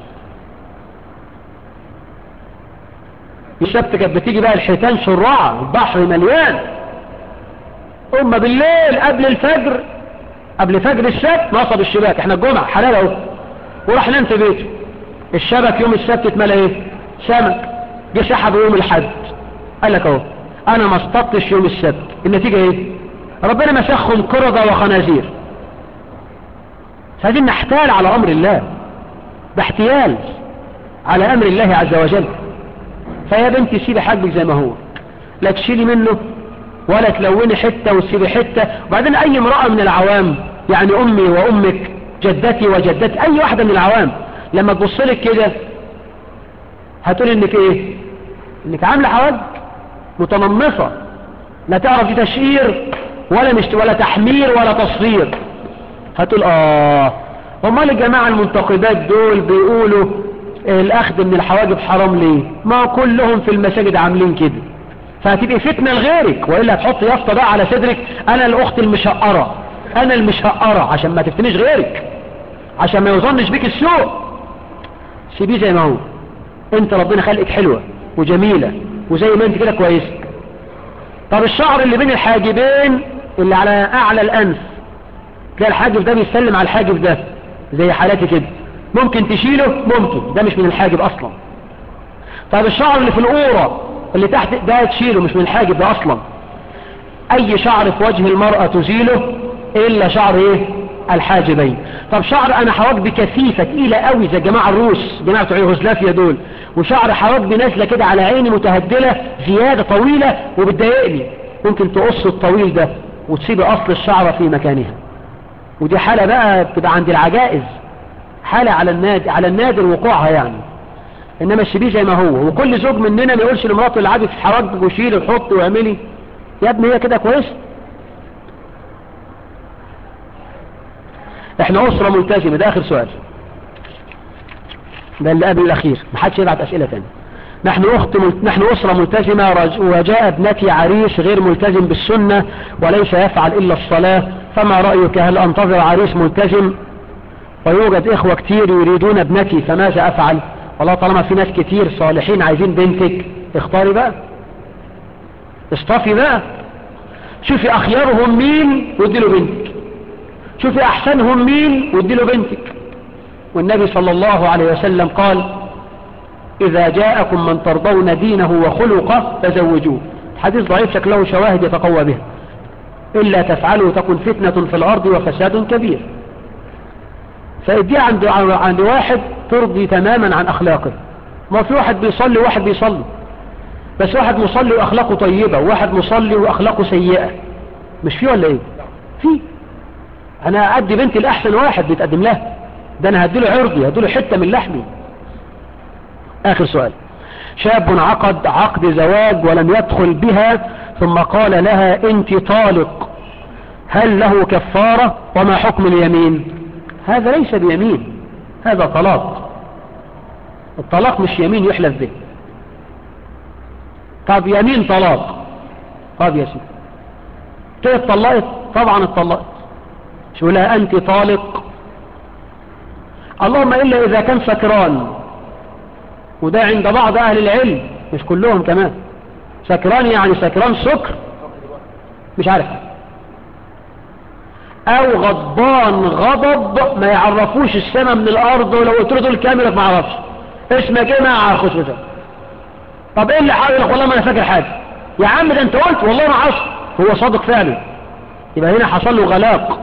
السبت كانت بتيجي بقى الحيتان شراعة، البحر مليان. أما بالليل قبل الفجر، قبل فجر السبت نصب الشباك، احنا الجمعة حلال اهو، وراح نام في بيته. الشبك يوم السبت اتملى ايه؟ سمك. جه سحب يوم الحد، قال لك اهو انا ما اصطدتش يوم السبت. النتيجة ايه؟ ربنا مسخهم قردة وخنازير. فهذه نحتال على امر الله، ده احتيال على امر الله عز وجل. فيا بنتي سيبي حاجبك زي ما هو، لا تشيلي منه ولا تلوني حتة وتسيبي حتة. وبعدين اي امرأة من العوام، يعني امي وامك، جدتي وجدتي، اي واحدة من العوام لما تبصلك كده هتقول انك ايه؟ انك عاملة حواجب متنمصة، لا تعرف دي تشقير ولا مش ولا تحمير ولا تصفير. هتقول اه امال الجماعة المنتقدات دول بيقولوا الاخذ من الحواجب حرام ليه؟ ما كلهم في المساجد عاملين كده. فهتبقى فتنة لغيرك، وإلا هتحط يافطة بقى على صدرك انا الاخت المشقرة، انا المشقرة، عشان ما تفتنيش غيرك، عشان ما يظنش بك السوء. سيبيه زي ما هو. انت ربنا خلقك حلوة وجميلة وزي ما انت كده كويس. طب الشعر اللي بين الحاجبين اللي على اعلى الانف، تلاقي الحاجب ده بيسلم على الحاجب ده زي حالاتي كده، ممكن تشيله، ممكن، ده مش من الحاجب اصلا. طب الشعر اللي في القورة اللي تحت ده تشيله، مش من الحاجب ده اصلا. اي شعر في وجه المرأة تزيله الا شعر ايه؟ الحاجبين. طب شعر انا حواجبي كثيفة تقيلة قوي زي جماعة الروس، جماعة يوغوسلافيا دول، وشعر حواجبي نازلة كده على عيني متهدلة زيادة طويلة وبتضايقني، ممكن تقص الطويل ده وتسيب اصل الشعر في مكانها. ودي حالة بقى بتبقى عند العجائز، حالة على النادر على النادر وقوعها يعني، انما الشبيه زي ما هو. وكل زوج مننا ما يقولش لمراته اللي عادي تحرجك وشيل وحط واعملي، يا ابني هي كده كويس. احنا اسرة ملتزمة، ده اخر سؤال، ده اللي قبل الاخير، محدش يبعت اسئلة تاني. نحن أخت مل... نحن أسرة ملتزمة رج... وجاء ابنتي عريس غير ملتزم بالسنة وليس يفعل إلا الصلاة، فما رأيك؟ هل أنتظر عريس ملتزم؟ ويوجد إخوة كتير يريدون ابنتي، فماذا أفعل؟ والله طالما في ناس كتير صالحين عايزين بنتك، اختاري بقى، اصطفي بقى، شوفي أخيارهم مين وادي له بنتك، شوفي أحسنهم مين وادي له بنتك. والنبي صلى الله عليه وسلم قال إذا جاءكم من ترضون دينه وخلقه فزوجوه. حديث ضعيف شكله شواهد يتقوى به. إلا تفعلوا تكن فتنة في الأرض وفساد كبير. فإدي عند عند واحد ترضي تماما عن أخلاقه. ما في واحد بيصلي وواحد بيصلي، بس واحد مصلي وأخلاقه طيبة وواحد مصلي وأخلاقه سيئة، مش فيه ولا إيه؟ فيه. أنا أدي بنتي الأحسن واحد بيتقدم لها، ده أنا هديله عرضي، هديله حتة من لحمي. آخر سؤال، شاب عقد عقد زواج ولم يدخل بها ثم قال لها انت طالق، هل له كفارة؟ وما حكم اليمين؟ هذا ليس بيمين، هذا طلاق. الطلاق مش يمين يحلف به. طب يمين طلاق، طب يا سيدي كيف اتطلقت؟ طبعا اتطلقت، شو لها انت طالق، اللهم الا اذا كان سكران، وده عند بعض اهل العلم مش كلهم كمان. سكران يعني سكران سكر مش عارف، او غضبان غضب ما يعرفوش السماء من الارض، ولو قلت له دول كاملك ما عرفش اسمك ايه، ما اعرفش ده. طب ايه اللي حاول؟ والله ما انا فاكر حاجه. يا عم ده انت قلت والله ما عرفش، هو صادق فعلا، يبقى هنا حصل له غلاق،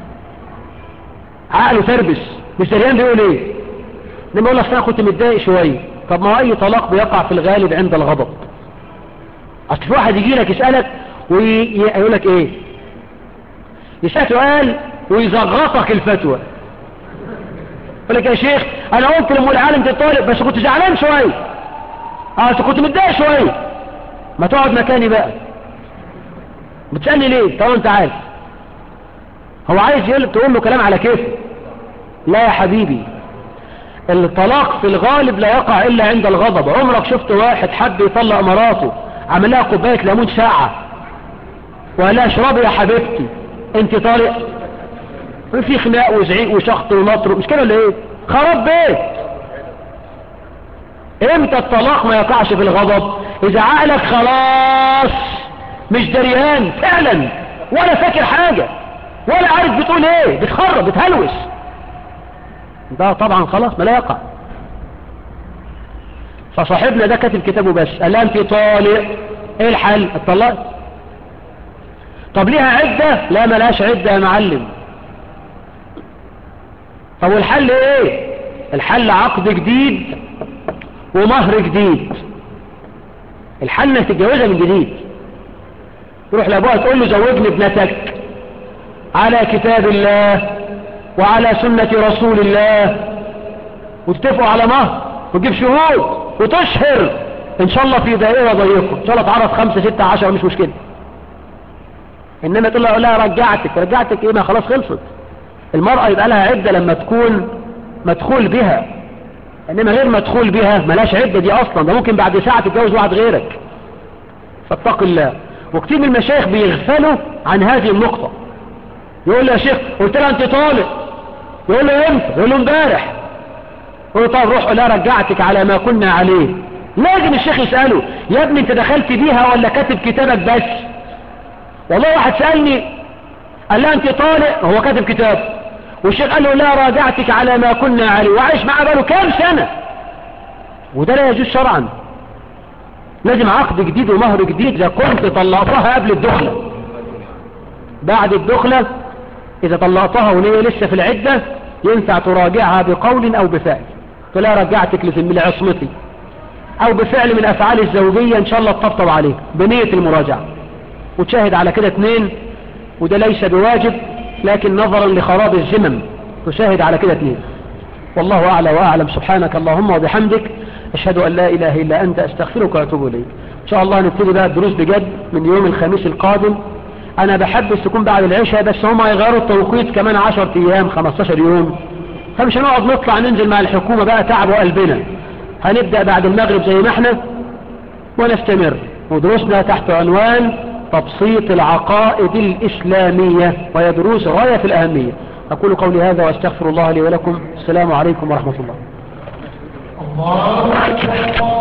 عقله تربس، مش دريان بيقول ايه. لما يقول لك انا كنت متضايق شويه، طب ما هو اي طلاق بيقع في الغالب عند الغضب. اصل في واحد يجي لك يسالك ويقول لك ايه، يسأل سؤال ويزغطك الفتوى، يقول لك يا شيخ انا قلت لأم العالم تطالب بس كنت زعلان شويه، اه كنت متضايق شويه، ما تقعد مكاني بقى، بتسألني ليه؟ طبعا انت عارف هو عايز يقول تقول له كلام على كيف. لا يا حبيبي، الطلاق في الغالب لا يقع الا عند الغضب. عمرك شفت واحد حب يطلق مراته عمل لها كوبايه ليمون ساعه وقال لها اشربي يا حبيبتي انت طارق؟ في خناق وزعيق وشخط ونطر، مش كده ولا ايه؟ خراب بيت. امتى الطلاق ما يقعش في الغضب؟ اذا عقلك خلاص مش دريان فعلا ولا فاكر حاجة ولا عارف بتقول ايه، بتخرب بتهلوس، ده طبعا خلاص ما لا يقع. فصاحبنا ده كاتب كتابه بس قال لها انت طالق، ايه الحل؟ اتطلقت. طب ليها عدة؟ لا ملاش عدة يا معلم. طب والحل ايه؟ الحل عقد جديد ومهر جديد. الحل انك تتجوزها من جديد، تروح لابوها تقول له زوجني ابنتك على كتاب الله وعلى سنة رسول الله، وتتفقوا على مهر وتجيب شهود وتشهر ان شاء الله في دائرة ضيقة، ان شاء الله تعرف خمسة ستة عشر مش مشكلة. انما تقول لها لا رجعتك، رجعتك ايه؟ ما خلاص خلصت. المرأة يبقى لها عدة لما تكون مدخول بها، انما غير مدخول بها ملاش عدة دي اصلا، ده ممكن بعد ساعة تتجوز واحد غيرك. فاتق الله. وكتير من المشايخ بيغفلوا عن هذه النقطة، يقول له يا شيخ قلت لها انت طالق، يقول له امتى؟ يقول له امبارح. يقول له طب روح لا رجعتك على ما كنا عليه. لازم الشيخ يسأله يا ابني انت دخلت بيها ولا كاتب كتابك بس؟ والله واحد سألني قال لها انت طالق، هو كاتب كتاب، والشيخ قال له لا راجعتك على ما كنا عليه، وعايش معاه بقاله كام سنة، وده لا يجوز شرعا. لازم عقد جديد ومهر جديد. اذا كنت طلقتها قبل الدخلة، بعد الدخلة اذا طلقتها وهي لسه في العدة ينفع تراجعها بقول او بفعل، فلا رجعتك لعصمتي، او بفعل من افعال الزوجية ان شاء الله تطبطب عليه بنية المراجعة، وتشاهد على كده اتنين، وده ليس بواجب لكن نظرا لخراب الزمن تشاهد على كده اتنين. والله أعلى وأعلم. سبحانك اللهم وبحمدك، أشهد أن لا إله إلا أنت، أستغفرك وأتوب إليك. إن شاء الله نبتدي بقى الدروس بجد من يوم الخميس القادم. أنا بحبس تكون بعد العشاء، بس هم هيغيروا التوقيت كمان عشرة أيام خمستاشر يوم، فمش هنقعد نطلع ننزل مع الحكومة بقى، تعب قلبنا. هنبدأ بعد المغرب زي ما احنا ونستمر، ودروسنا تحت عنوان تبسيط العقائد الإسلامية، وهي دروس غاية في الأهمية. أقول قولي هذا وأستغفر الله لي ولكم. السلام عليكم ورحمة الله. الله